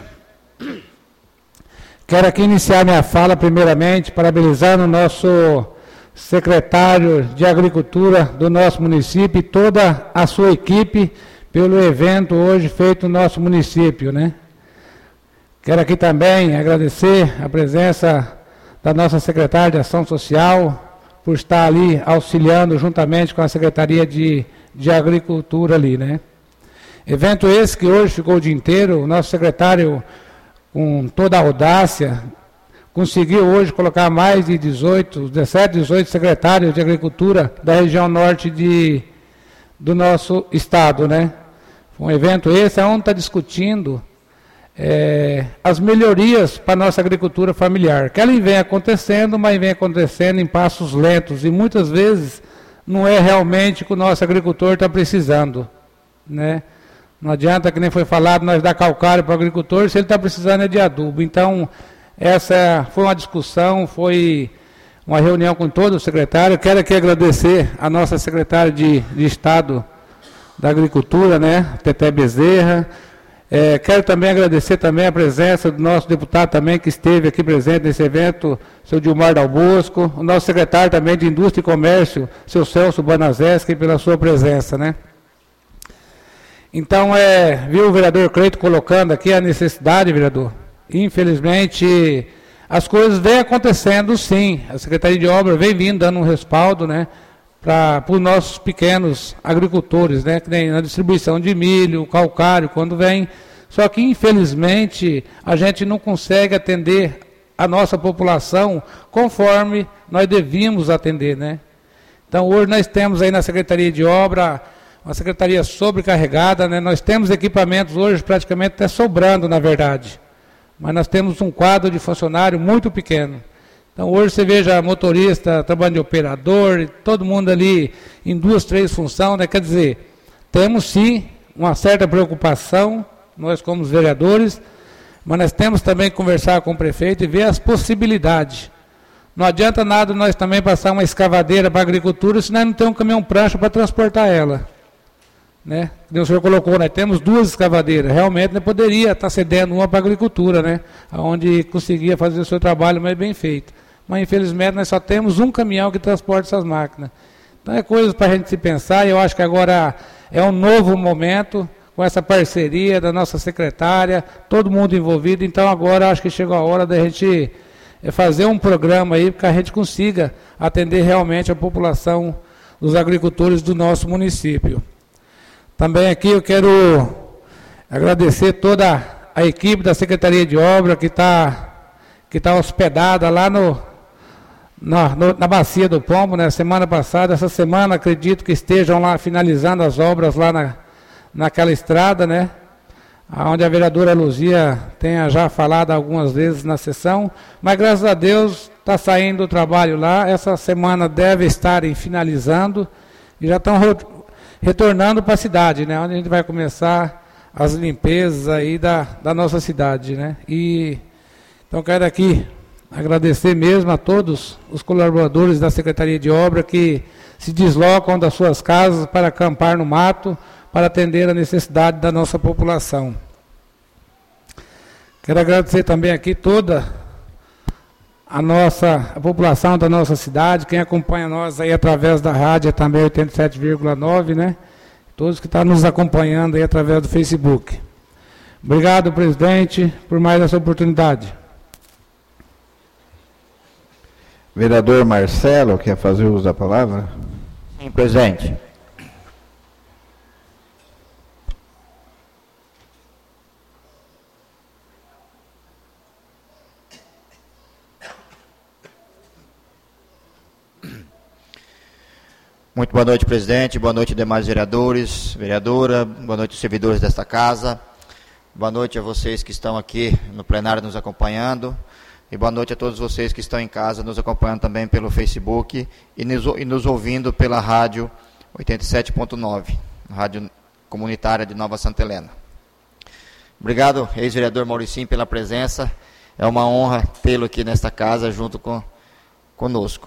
S8: quero aqui iniciar minha fala, primeiramente, parabenizando o nosso secretário de Agricultura do nosso município e toda a sua equipe pelo evento hoje feito no nosso município, né? Quero aqui também agradecer a presença da nossa secretária de Ação Social por estar ali auxiliando juntamente com a Secretaria de Agricultura ali, né? Evento esse que hoje ficou o dia inteiro, o nosso secretário, com toda a audácia, conseguiu hoje colocar mais de 17, 18 secretários de Agricultura da região norte do nosso estado, né? Foi um evento esse onde está discutindo as melhorias para a nossa agricultura familiar, que ela vem acontecendo, mas vem acontecendo em passos lentos, e muitas vezes não é realmente o que o nosso agricultor está precisando, né? Não adianta, que nem foi falado, nós dar calcário para o agricultor se ele está precisando de adubo. Então, essa foi uma discussão, foi uma reunião com todo o secretário. Quero aqui agradecer a nossa secretária de Estado da Agricultura, né, Teté Bezerra. Quero também agradecer também a presença do nosso deputado também, que esteve aqui presente nesse evento, seu Dilmar Dal Bosco, o nosso secretário também de Indústria e Comércio, seu Celso Banazeschi, pela sua presença, né? Então, viu o vereador Cleito colocando aqui a necessidade, vereador? Infelizmente, as coisas vêm acontecendo, sim. A Secretaria de Obras vem vindo dando um respaldo, né, para os nossos pequenos agricultores, né, que nem na distribuição de milho, calcário, quando vem. Só que, infelizmente, a gente não consegue atender a nossa população conforme nós devíamos atender, né? Então, hoje nós temos aí na Secretaria de Obra uma secretaria sobrecarregada, né? Nós temos equipamentos hoje praticamente até sobrando, na verdade. Mas nós temos um quadro de funcionário muito pequeno. Então, hoje você veja motorista, trabalhando de operador, todo mundo ali em 2, 3 funções, né? Quer dizer, temos sim uma certa preocupação, nós como vereadores, mas nós temos também que conversar com o prefeito e ver as possibilidades. Não adianta nada nós também passar uma escavadeira para a agricultura se nós não temos um caminhão-prancha para transportar ela, né? O senhor colocou, nós temos 2 escavadeiras, realmente nós poderia estar cedendo uma para a agricultura, né? Onde conseguia fazer o seu trabalho mais bem feito. Mas infelizmente nós só temos um caminhão que transporta essas máquinas. Então é coisa para a gente se pensar, e eu acho que agora é um novo momento, com essa parceria da nossa secretária, todo mundo envolvido. Então agora acho que chegou a hora da gente fazer um programa aí, para que a gente consiga atender realmente a população dos agricultores do nosso município. Também aqui eu quero agradecer toda a equipe da Secretaria de Obra que tá hospedada lá na Bacia do Pombo, né, semana passada. Essa semana acredito que estejam lá finalizando as obras lá naquela estrada, né, onde a vereadora Luzia tenha já falado algumas vezes na sessão, mas graças a Deus está saindo o trabalho lá. Essa semana deve estarem finalizando e já estão retornando para a cidade, né, onde a gente vai começar as limpezas aí da nossa cidade, né. E então quero aqui agradecer mesmo a todos os colaboradores da Secretaria de Obra que se deslocam das suas casas para acampar no mato, para atender a necessidade da nossa população. Quero agradecer também aqui toda a população da nossa cidade, quem acompanha nós aí através da rádio também 87,9, né? Todos que estão nos acompanhando aí através do Facebook. Obrigado, presidente, por mais essa oportunidade.
S1: Vereador Marcelo, quer fazer uso da palavra?
S9: Sim, presidente. Muito boa noite, presidente. Boa noite, demais vereadores, vereadora. Boa noite, servidores desta casa. Boa noite a vocês que estão aqui no plenário nos acompanhando. E boa noite a todos vocês que estão em casa nos acompanhando também pelo Facebook e nos ouvindo pela rádio 87.9, rádio comunitária de Nova Santa Helena. Obrigado, ex-vereador Mauricinho, pela presença. É uma honra tê-lo aqui nesta casa junto conosco.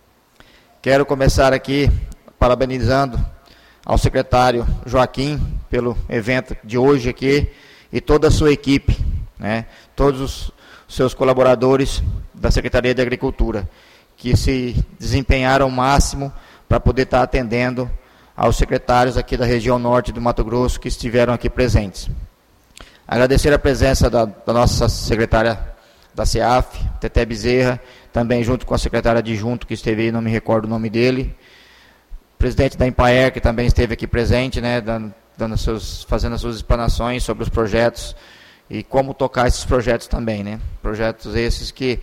S9: Quero começar aqui parabenizando ao secretário Joaquim pelo evento de hoje aqui e toda a sua equipe, né? Todos os seus colaboradores da Secretaria de Agricultura, que se desempenharam ao máximo para poder estar atendendo aos secretários aqui da região norte do Mato Grosso que estiveram aqui presentes. Agradecer a presença da nossa secretária da CEAF, Teté Bezerra, também junto com a secretária adjunto que esteve aí, não me recordo o nome dele, presidente da Empaer, que também esteve aqui presente, né, fazendo as suas explanações sobre os projetos e como tocar esses projetos também, né, projetos esses que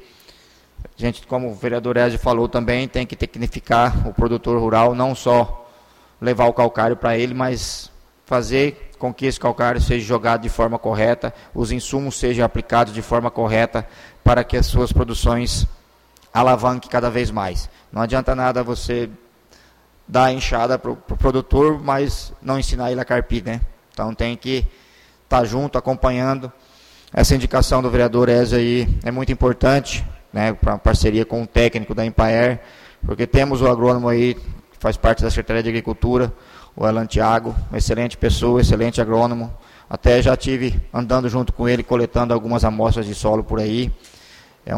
S9: a gente, como o vereador Ezio falou também, tem que tecnificar o produtor rural, não só levar o calcário para ele, mas fazer com que esse calcário seja jogado de forma correta, os insumos sejam aplicados de forma correta para que as suas produções alavanquem cada vez mais. Não adianta nada você dar a enxada para o produtor, mas não ensinar ele a carpir, né? Então tem que estar junto, acompanhando. Essa indicação do vereador Ezio aí é muito importante, né, para parceria com o técnico da Empaer, porque temos o agrônomo aí, que faz parte da Secretaria de Agricultura, o Alan Thiago, uma excelente pessoa, excelente agrônomo. Até já estive andando junto com ele, coletando algumas amostras de solo por aí. É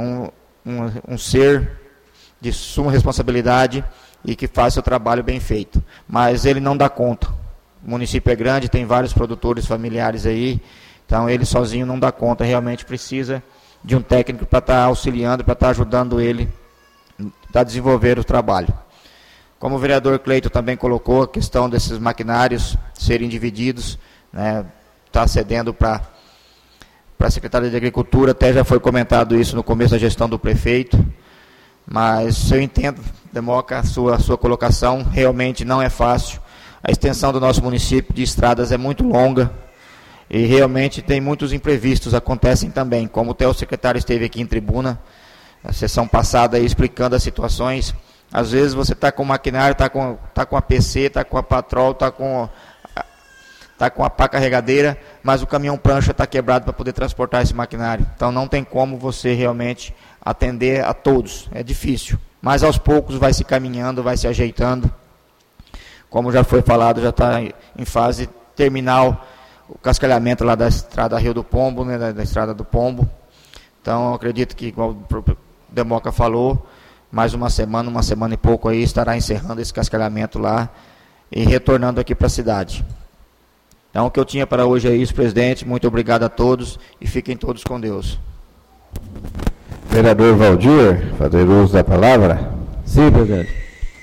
S9: um ser de suma responsabilidade e que faz seu trabalho bem feito. Mas ele não dá conta. O município é grande, tem vários produtores familiares aí, então ele sozinho não dá conta. Realmente precisa de um técnico para estar auxiliando, para estar ajudando ele a desenvolver o trabalho. Como o vereador Cleito também colocou, a questão desses maquinários serem divididos, né, está cedendo para a Secretaria de Agricultura, até já foi comentado isso no começo da gestão do prefeito, mas eu entendo, Democa, a sua colocação realmente não é fácil. A extensão do nosso município de estradas é muito longa e realmente tem muitos imprevistos, acontecem também, como até o secretário esteve aqui em tribuna, na sessão passada, aí, explicando as situações. Às vezes você está com o maquinário, está com a PC, está com a Patrol, está com a pá carregadeira, mas o caminhão prancha está quebrado para poder transportar esse maquinário. Então não tem como você realmente atender a todos, é difícil. Mas aos poucos vai se caminhando, vai se ajeitando. Como já foi falado, já está em fase terminal o cascalhamento lá da estrada Rio do Pombo, né, da estrada do Pombo. Então eu acredito que, igual o Democa falou, mais uma semana e pouco aí, estará encerrando esse cascalhamento lá e retornando aqui para a cidade. Então, o que eu tinha para hoje é isso, presidente. Muito obrigado a todos e fiquem todos com Deus.
S1: Vereador Valdir, fazer uso da palavra?
S3: Sim, presidente.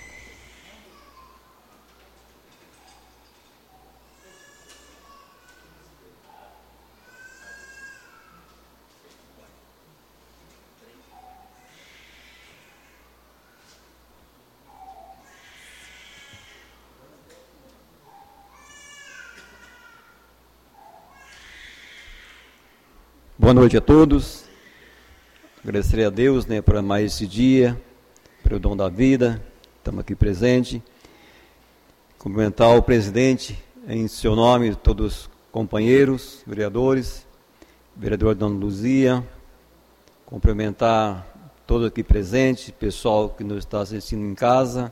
S10: Boa noite a todos. Agradecer a Deus, né, por mais esse dia, pelo dom da vida. Estamos aqui presentes. Cumprimentar o presidente em seu nome, todos os companheiros, vereadores, vereadora Dona Luzia. Cumprimentar todos aqui presentes, pessoal que nos está assistindo em casa.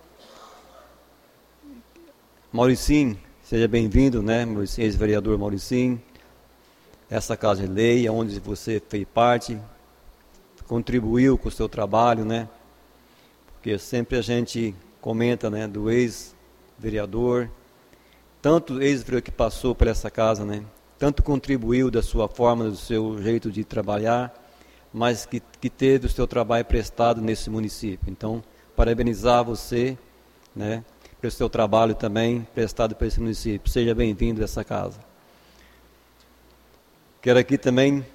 S10: Mauricinho, seja bem-vindo, né, ex-vereador Mauricinho. Essa Casa de Lei, onde você fez parte, contribuiu com o seu trabalho, né? Porque sempre a gente comenta, né, do ex-vereador, tanto ex-vereador que passou por essa casa, né? Tanto contribuiu da sua forma, do seu jeito de trabalhar, mas que teve o seu trabalho prestado nesse município. Então, parabenizar você, né, pelo seu trabalho também prestado para esse município. Seja bem-vindo a essa casa. Quero aqui também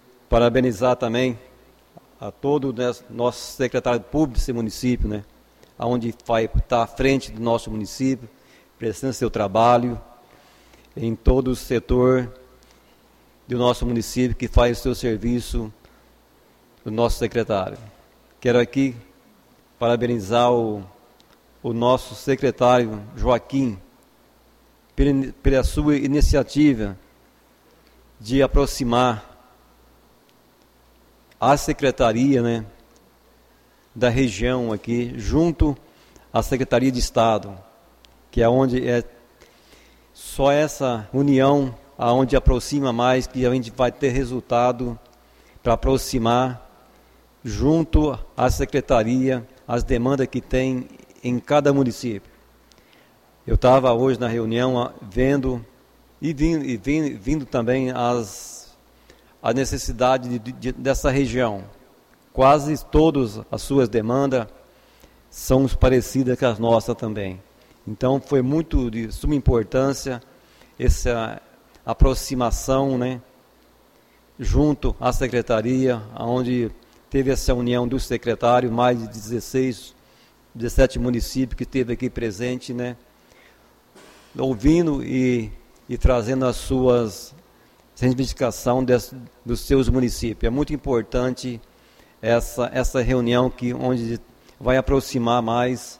S10: parabenizar também a todo o nosso secretário público desse município, né? onde vai estar à frente do nosso município, prestando seu trabalho em todo o setor do nosso município que faz o seu serviço, do nosso secretário. Quero aqui parabenizar o nosso secretário Joaquim pela sua iniciativa de aproximar a secretaria, né, da região aqui, junto à Secretaria de Estado, que é onde é só essa união aonde aproxima mais, que a gente vai ter resultado para aproximar junto à secretaria as demandas que tem em cada município. Eu estava hoje na reunião vendo e vindo também a necessidade dessa região. Quase todas as suas demandas são parecidas com as nossas também. Então foi muito de suma importância essa aproximação, né, junto à secretaria, onde teve essa união do secretário, mais de 17 municípios que esteve aqui presente, né, ouvindo e trazendo as suas reivindicações dos seus municípios. É muito importante essa reunião onde vai aproximar mais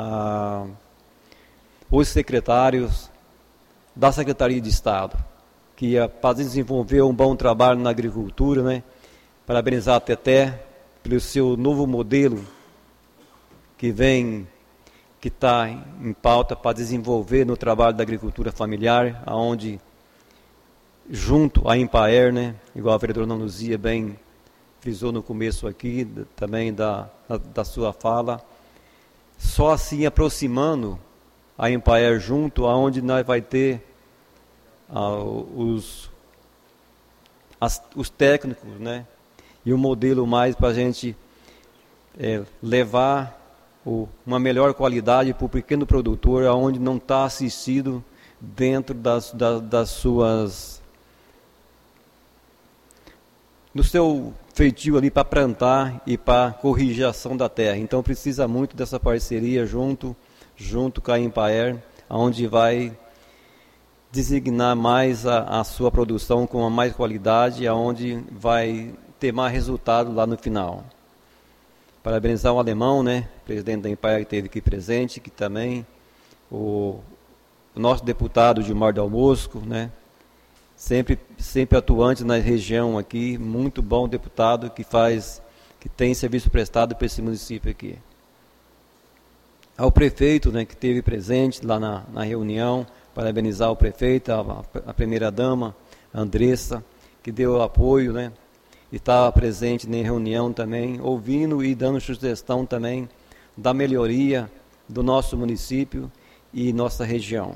S10: os secretários da Secretaria de Estado, que para desenvolver um bom trabalho na agricultura, né? Parabenizar a Teté pelo seu novo modelo que está em pauta para desenvolver no trabalho da agricultura familiar, aonde junto à Empaer, né? Igual a vereadora Ana Luzia bem frisou no começo aqui, também da sua fala, só assim aproximando a Empaer junto, aonde nós vai ter os técnicos, né? E um modelo mais para a gente levar uma melhor qualidade para o pequeno produtor, aonde não está assistido dentro das suas, no seu feitio ali para plantar e para corrigir a ação da terra. Então precisa muito dessa parceria junto com a Empaer, onde vai designar mais a sua produção com mais qualidade, aonde vai ter mais resultado lá no final. Parabenizar o Alemão, né, presidente da Empaer, que esteve aqui presente, que também o nosso deputado Gilmar Dal Mosco, né, sempre atuante na região aqui, muito bom deputado que tem serviço prestado para esse município aqui. Ao prefeito, né, que esteve presente lá na reunião, parabenizar o prefeito, a primeira-dama, Andressa, que deu apoio, né, e estava presente na reunião também, ouvindo e dando sugestão também da melhoria do nosso município e nossa região.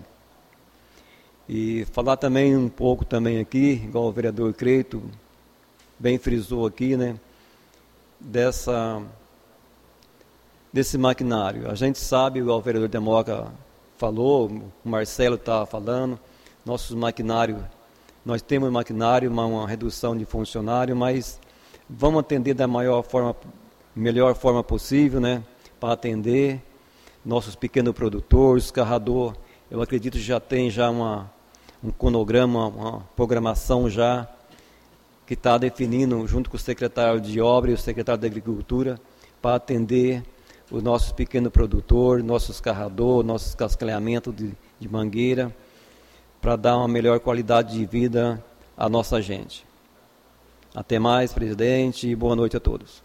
S10: E falar também um pouco também aqui, igual o vereador Creito bem frisou aqui, né, desse maquinário. A gente sabe, igual o vereador Democa falou, o Marcelo estava falando, nossos maquinários, nós temos maquinário, uma redução de funcionário, mas vamos atender da melhor forma possível, né, para atender nossos pequenos produtores, carrador. Eu acredito que já tem um cronograma, uma programação já que está definindo junto com o secretário de obra e o secretário da agricultura para atender os nossos pequenos produtores, nossos carradores, nossos cascalhamentos de mangueira, para dar uma melhor qualidade de vida à nossa gente. Até mais, presidente, e boa noite a todos.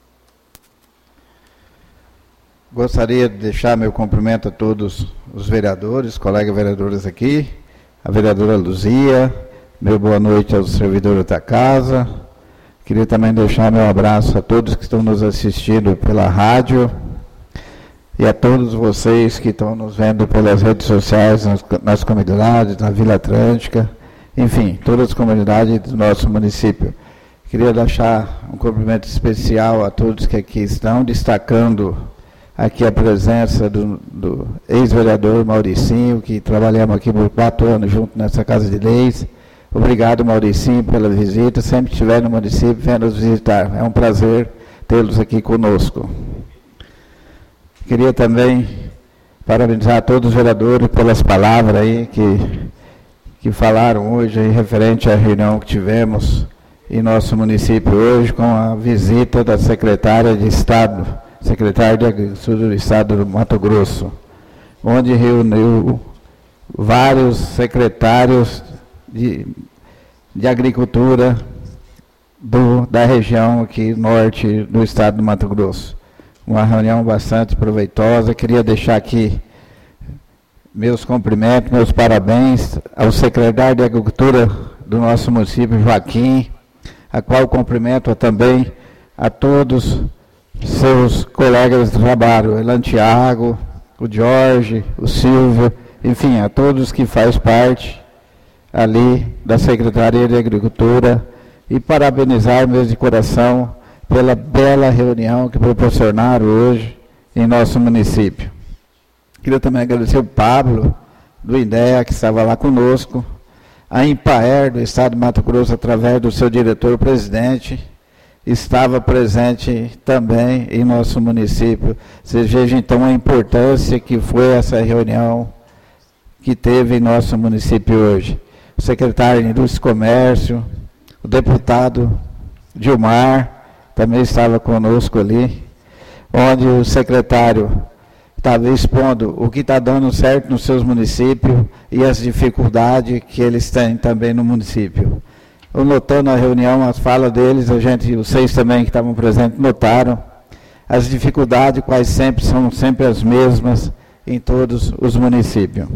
S1: Gostaria de deixar meu cumprimento a todos os vereadores, colegas vereadores aqui, a vereadora Luzia, meu boa noite aos servidores da casa. Queria também deixar meu abraço a todos que estão nos assistindo pela rádio e a todos vocês que estão nos vendo pelas redes sociais, nas comunidades, na Vila Atlântica, enfim, todas as comunidades do nosso município. Queria deixar um cumprimento especial a todos que aqui estão, destacando aqui a presença do ex-vereador Mauricinho, que trabalhamos aqui por 4 anos junto nessa Casa de Leis. Obrigado, Mauricinho, pela visita. Sempre estiver no município, venha nos visitar. É um prazer tê-los aqui conosco. Queria também parabenizar todos os vereadores pelas palavras aí que falaram hoje aí, referente à reunião que tivemos em nosso município hoje, com a visita da secretária de Estado, secretária de Agricultura do Estado do Mato Grosso, onde reuniu vários secretários de agricultura da região aqui norte do estado do Mato Grosso. Uma reunião bastante proveitosa. Queria deixar aqui meus cumprimentos, meus parabéns ao secretário de Agricultura do nosso município, Joaquim, a qual cumprimento também a todos seus colegas de trabalho, o Elan Thiago, o Jorge, o Silvio, enfim, a todos que fazem parte ali da Secretaria de Agricultura, e parabenizar mesmo de coração pela bela reunião que proporcionaram hoje em nosso município. Queria também agradecer o Pablo, do INDEA, que estava lá conosco, a Empaer, do Estado de Mato Grosso, através do seu diretor-presidente, estava presente também em nosso município. Vocês vejam, então, a importância que foi essa reunião que teve em nosso município hoje. O secretário de Indústria e Comércio, o deputado Gilmar, também estava conosco ali, onde o secretário estava expondo o que está dando certo nos seus municípios e as dificuldades que eles têm também no município. Eu notando na reunião as falas deles, vocês também que estavam presentes notaram as dificuldades, quais são sempre as mesmas em todos os municípios.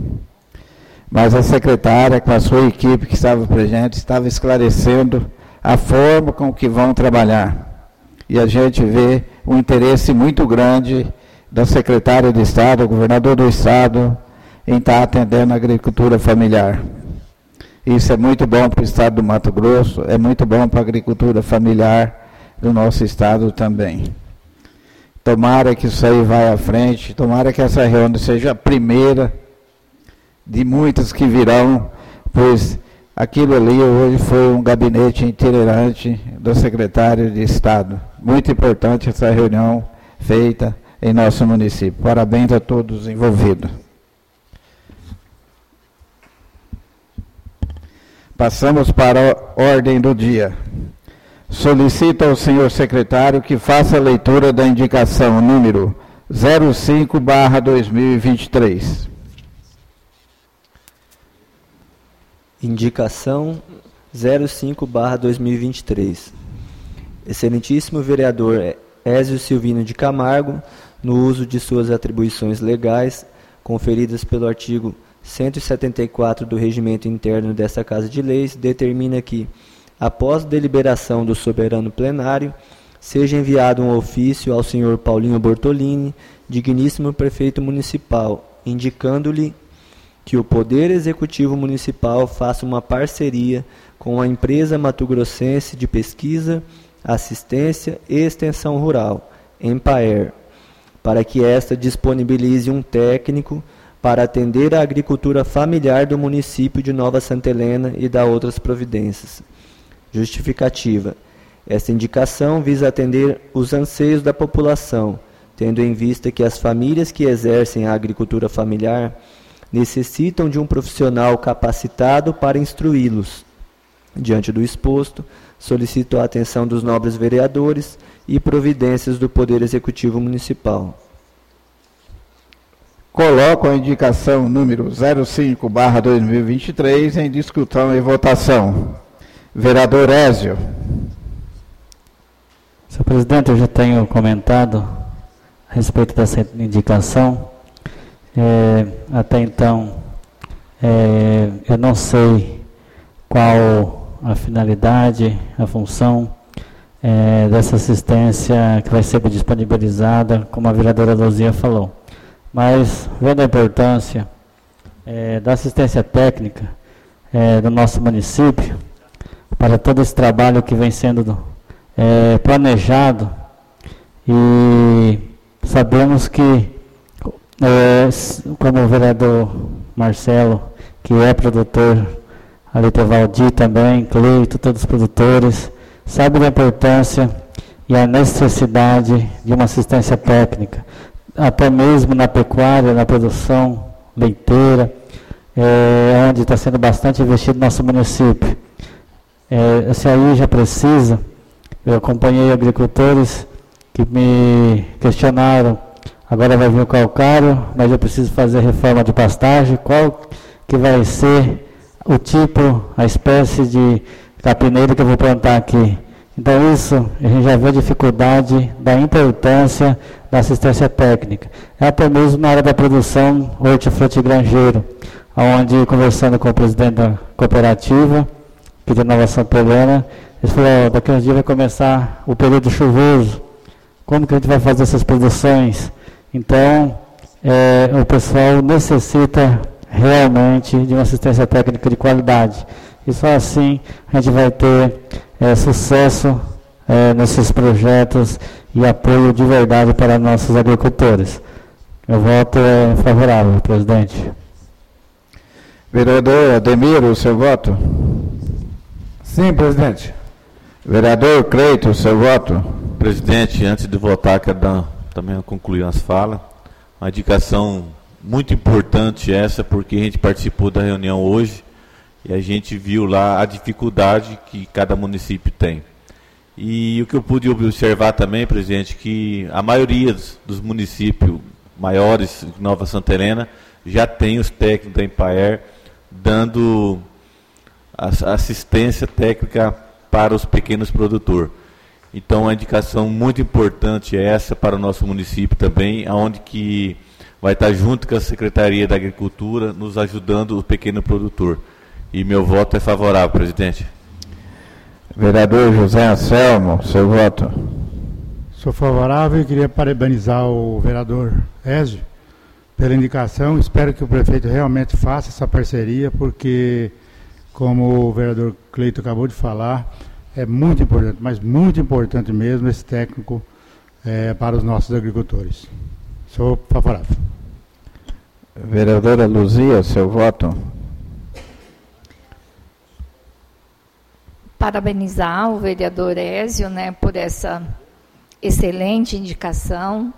S1: Mas a secretária, com a sua equipe que estava presente, estava esclarecendo a forma com que vão trabalhar. E a gente vê um interesse muito grande da secretária de Estado, do governador do Estado, em estar atendendo a agricultura familiar. Isso é muito bom para o Estado do Mato Grosso, é muito bom para a agricultura familiar do nosso Estado também. Tomara que isso aí vá à frente, tomara que essa reunião seja a primeira de muitas que virão, pois aquilo ali hoje foi um gabinete itinerante do secretário de Estado. Muito importante essa reunião feita em nosso município. Parabéns a todos os envolvidos. Passamos para a ordem do dia. Solicito ao senhor secretário que faça a leitura da indicação número 05/2023.
S3: Indicação 05/2023. Excelentíssimo vereador Ézio Silvino de Camargo, no uso de suas atribuições legais, conferidas pelo artigo 174 do Regimento Interno desta Casa de Leis, determina que, após deliberação do soberano plenário, seja enviado um ofício ao senhor Paulinho Bortolini, digníssimo prefeito municipal, indicando-lhe que o Poder Executivo Municipal faça uma parceria com a empresa mato-grossense de pesquisa, assistência e extensão rural, Empaer, para que esta disponibilize um técnico para atender a agricultura familiar do município de Nova Santa Helena e dar outras providências. Justificativa. Esta indicação visa atender os anseios da população, tendo em vista que as famílias que exercem a agricultura familiar necessitam de um profissional capacitado para instruí-los. Diante do exposto, solicito a atenção dos nobres vereadores e providências do Poder Executivo Municipal.
S1: Coloco a indicação número 05/2023 em discussão e votação. Vereador Ézio.
S5: Senhor presidente, eu já tenho comentado a respeito dessa indicação. Até então, eu não sei qual a finalidade, a função dessa assistência que vai ser disponibilizada, como a vereadora Luzia falou. Mas, vendo a importância da assistência técnica do nosso município, para todo esse trabalho que vem sendo planejado, e sabemos que, como o vereador Marcelo, que é produtor, ali tem Valdir também, Cleito, todos os produtores, sabe da importância e a necessidade de uma assistência técnica. até mesmo na pecuária, na produção leiteira, onde está sendo bastante investido no nosso município. Se aí já precisa, eu acompanhei agricultores que me questionaram, agora vai vir o calcário, mas eu preciso fazer reforma de pastagem, qual que vai ser o tipo, a espécie de capineiro que eu vou plantar aqui. Então isso, a gente já vê a dificuldade da importância da assistência técnica. Até mesmo na área da produção hortifruti granjeiro, onde conversando com o presidente da cooperativa, aqui de Nova Santa Helena, ele falou, daqui a uns dias vai começar o período chuvoso, como que a gente vai fazer essas produções? Então, o pessoal necessita realmente de uma assistência técnica de qualidade. E só assim a gente vai ter sucesso nesses projetos e apoio de verdade para nossos agricultores. Meu voto é favorável, presidente.
S1: Vereador Ademir, o seu voto?
S8: Sim, presidente.
S1: Vereador Cleito, o seu voto?
S4: Presidente, antes de votar, quero também concluir as falas. Uma indicação muito importante essa, porque a gente participou da reunião hoje e a gente viu lá a dificuldade que cada município tem. E o que eu pude observar também, presidente, que a maioria dos municípios maiores de Nova Santa Helena já tem os técnicos da Empaer dando assistência técnica para os pequenos produtores. Então, a indicação muito importante é essa para o nosso município também, onde que vai estar junto com a Secretaria da Agricultura, nos ajudando o pequeno produtor. E meu voto é favorável, presidente.
S1: Vereador José Anselmo, seu voto?
S6: Sou favorável e queria parabenizar o vereador Ézio pela indicação. Espero que o prefeito realmente faça essa parceria, porque, como o vereador Cleito acabou de falar, é muito importante, mas muito importante mesmo esse técnico para os nossos agricultores. Sou favorável.
S1: Vereadora Luzia, seu voto?
S7: Parabenizar o vereador Ézio, por essa excelente indicação.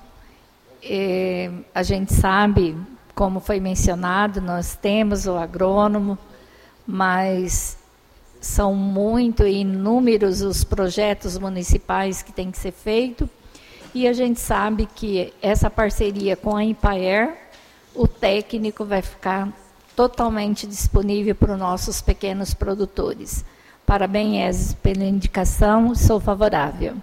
S7: A gente sabe, como foi mencionado, nós temos o agrônomo, mas são muito e inúmeros os projetos municipais que têm que ser feitos, e a gente sabe que essa parceria com a Empaer, o técnico vai ficar totalmente disponível para os nossos pequenos produtores. Parabéns pela indicação, sou favorável.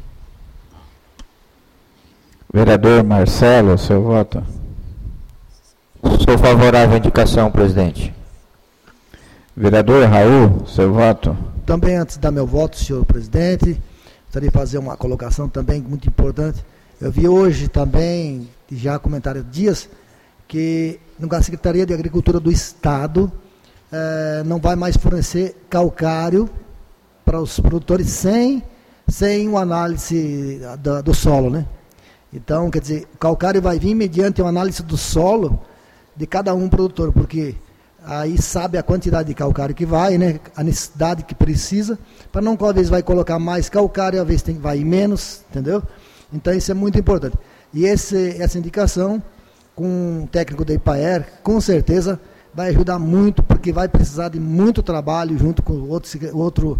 S1: Vereador Marcelo, seu voto?
S9: Sou favorável à indicação, presidente.
S1: Vereador Raul, seu voto?
S2: Também, antes de dar meu voto, senhor presidente, gostaria de fazer uma colocação também muito importante. Eu vi hoje também, já comentaram dias, que na Secretaria de Agricultura do Estado não vai mais fornecer calcário para os produtores sem uma análise do solo, Então, quer dizer, o calcário vai vir mediante uma análise do solo de cada produtor, porque aí sabe a quantidade de calcário que vai, a necessidade que precisa, para não, às vezes, vai colocar mais calcário, às vezes vai menos, entendeu? Então, isso é muito importante. E essa indicação, com o técnico da Empaer, com certeza, vai ajudar muito, porque vai precisar de muito trabalho, junto com outro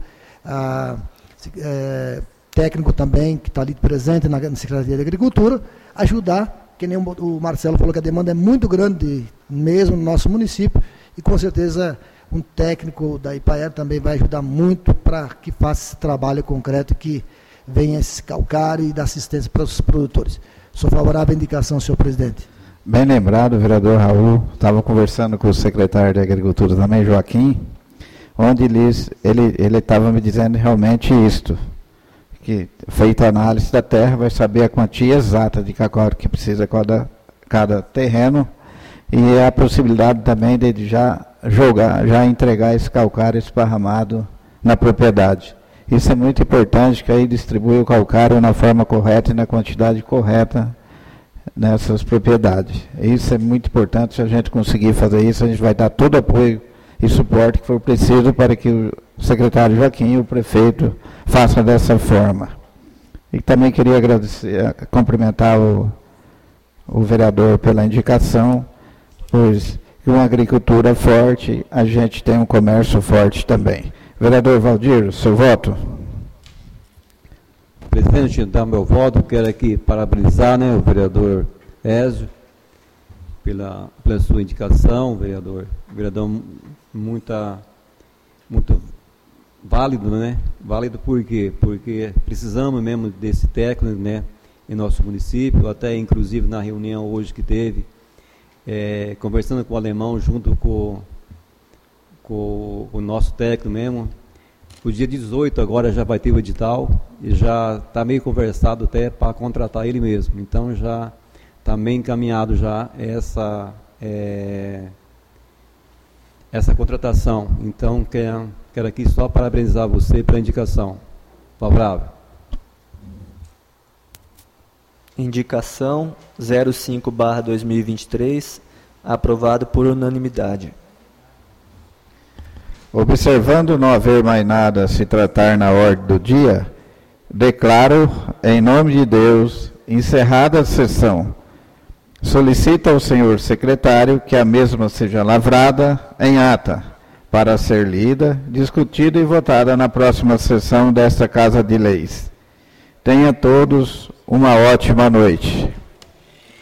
S2: técnico também, que está ali presente na Secretaria de Agricultura, ajudar, que nem o Marcelo falou, que a demanda é muito grande mesmo no nosso município, e com certeza um técnico da Empaer também vai ajudar muito para que faça esse trabalho concreto, que venha esse calcário e da assistência para os produtores. Sou favorável à indicação, senhor presidente.
S1: Bem lembrado, vereador Raul, estava conversando com o secretário de Agricultura também, Joaquim, onde ele estava me dizendo realmente isto, que feita a análise da terra, vai saber a quantia exata de calcário que precisa cada terreno, e a possibilidade também de já entregar esse calcário esparramado na propriedade. Isso é muito importante, que aí distribui o calcário na forma correta e na quantidade correta nessas propriedades. Isso é muito importante. Se a gente conseguir fazer isso, a gente vai dar todo o apoio e suporte que for preciso para que o secretário Joaquim e o prefeito façam dessa forma. E também queria agradecer, cumprimentar o o vereador pela indicação, pois com uma agricultura forte, a gente tem um comércio forte também. Vereador Valdir, seu voto.
S10: Presidente, dar meu voto, quero aqui parabenizar, né, o vereador Ézio pela sua indicação, vereador muito válido, né? Válido por quê? Porque precisamos mesmo desse técnico, né, em nosso município, até inclusive na reunião hoje que teve, conversando com o alemão junto com o nosso técnico mesmo. O dia 18 agora já vai ter o edital e já está meio conversado até para contratar ele mesmo. Então já está meio encaminhado já essa contratação. Então quero aqui só parabenizar você pela indicação. Favorável.
S3: Indicação 05/2023, aprovado por unanimidade.
S1: Observando não haver mais nada a se tratar na ordem do dia, declaro, em nome de Deus, encerrada a sessão. Solicito ao senhor secretário que a mesma seja lavrada em ata, para ser lida, discutida e votada na próxima sessão desta Casa de Leis. Tenha todos uma ótima noite.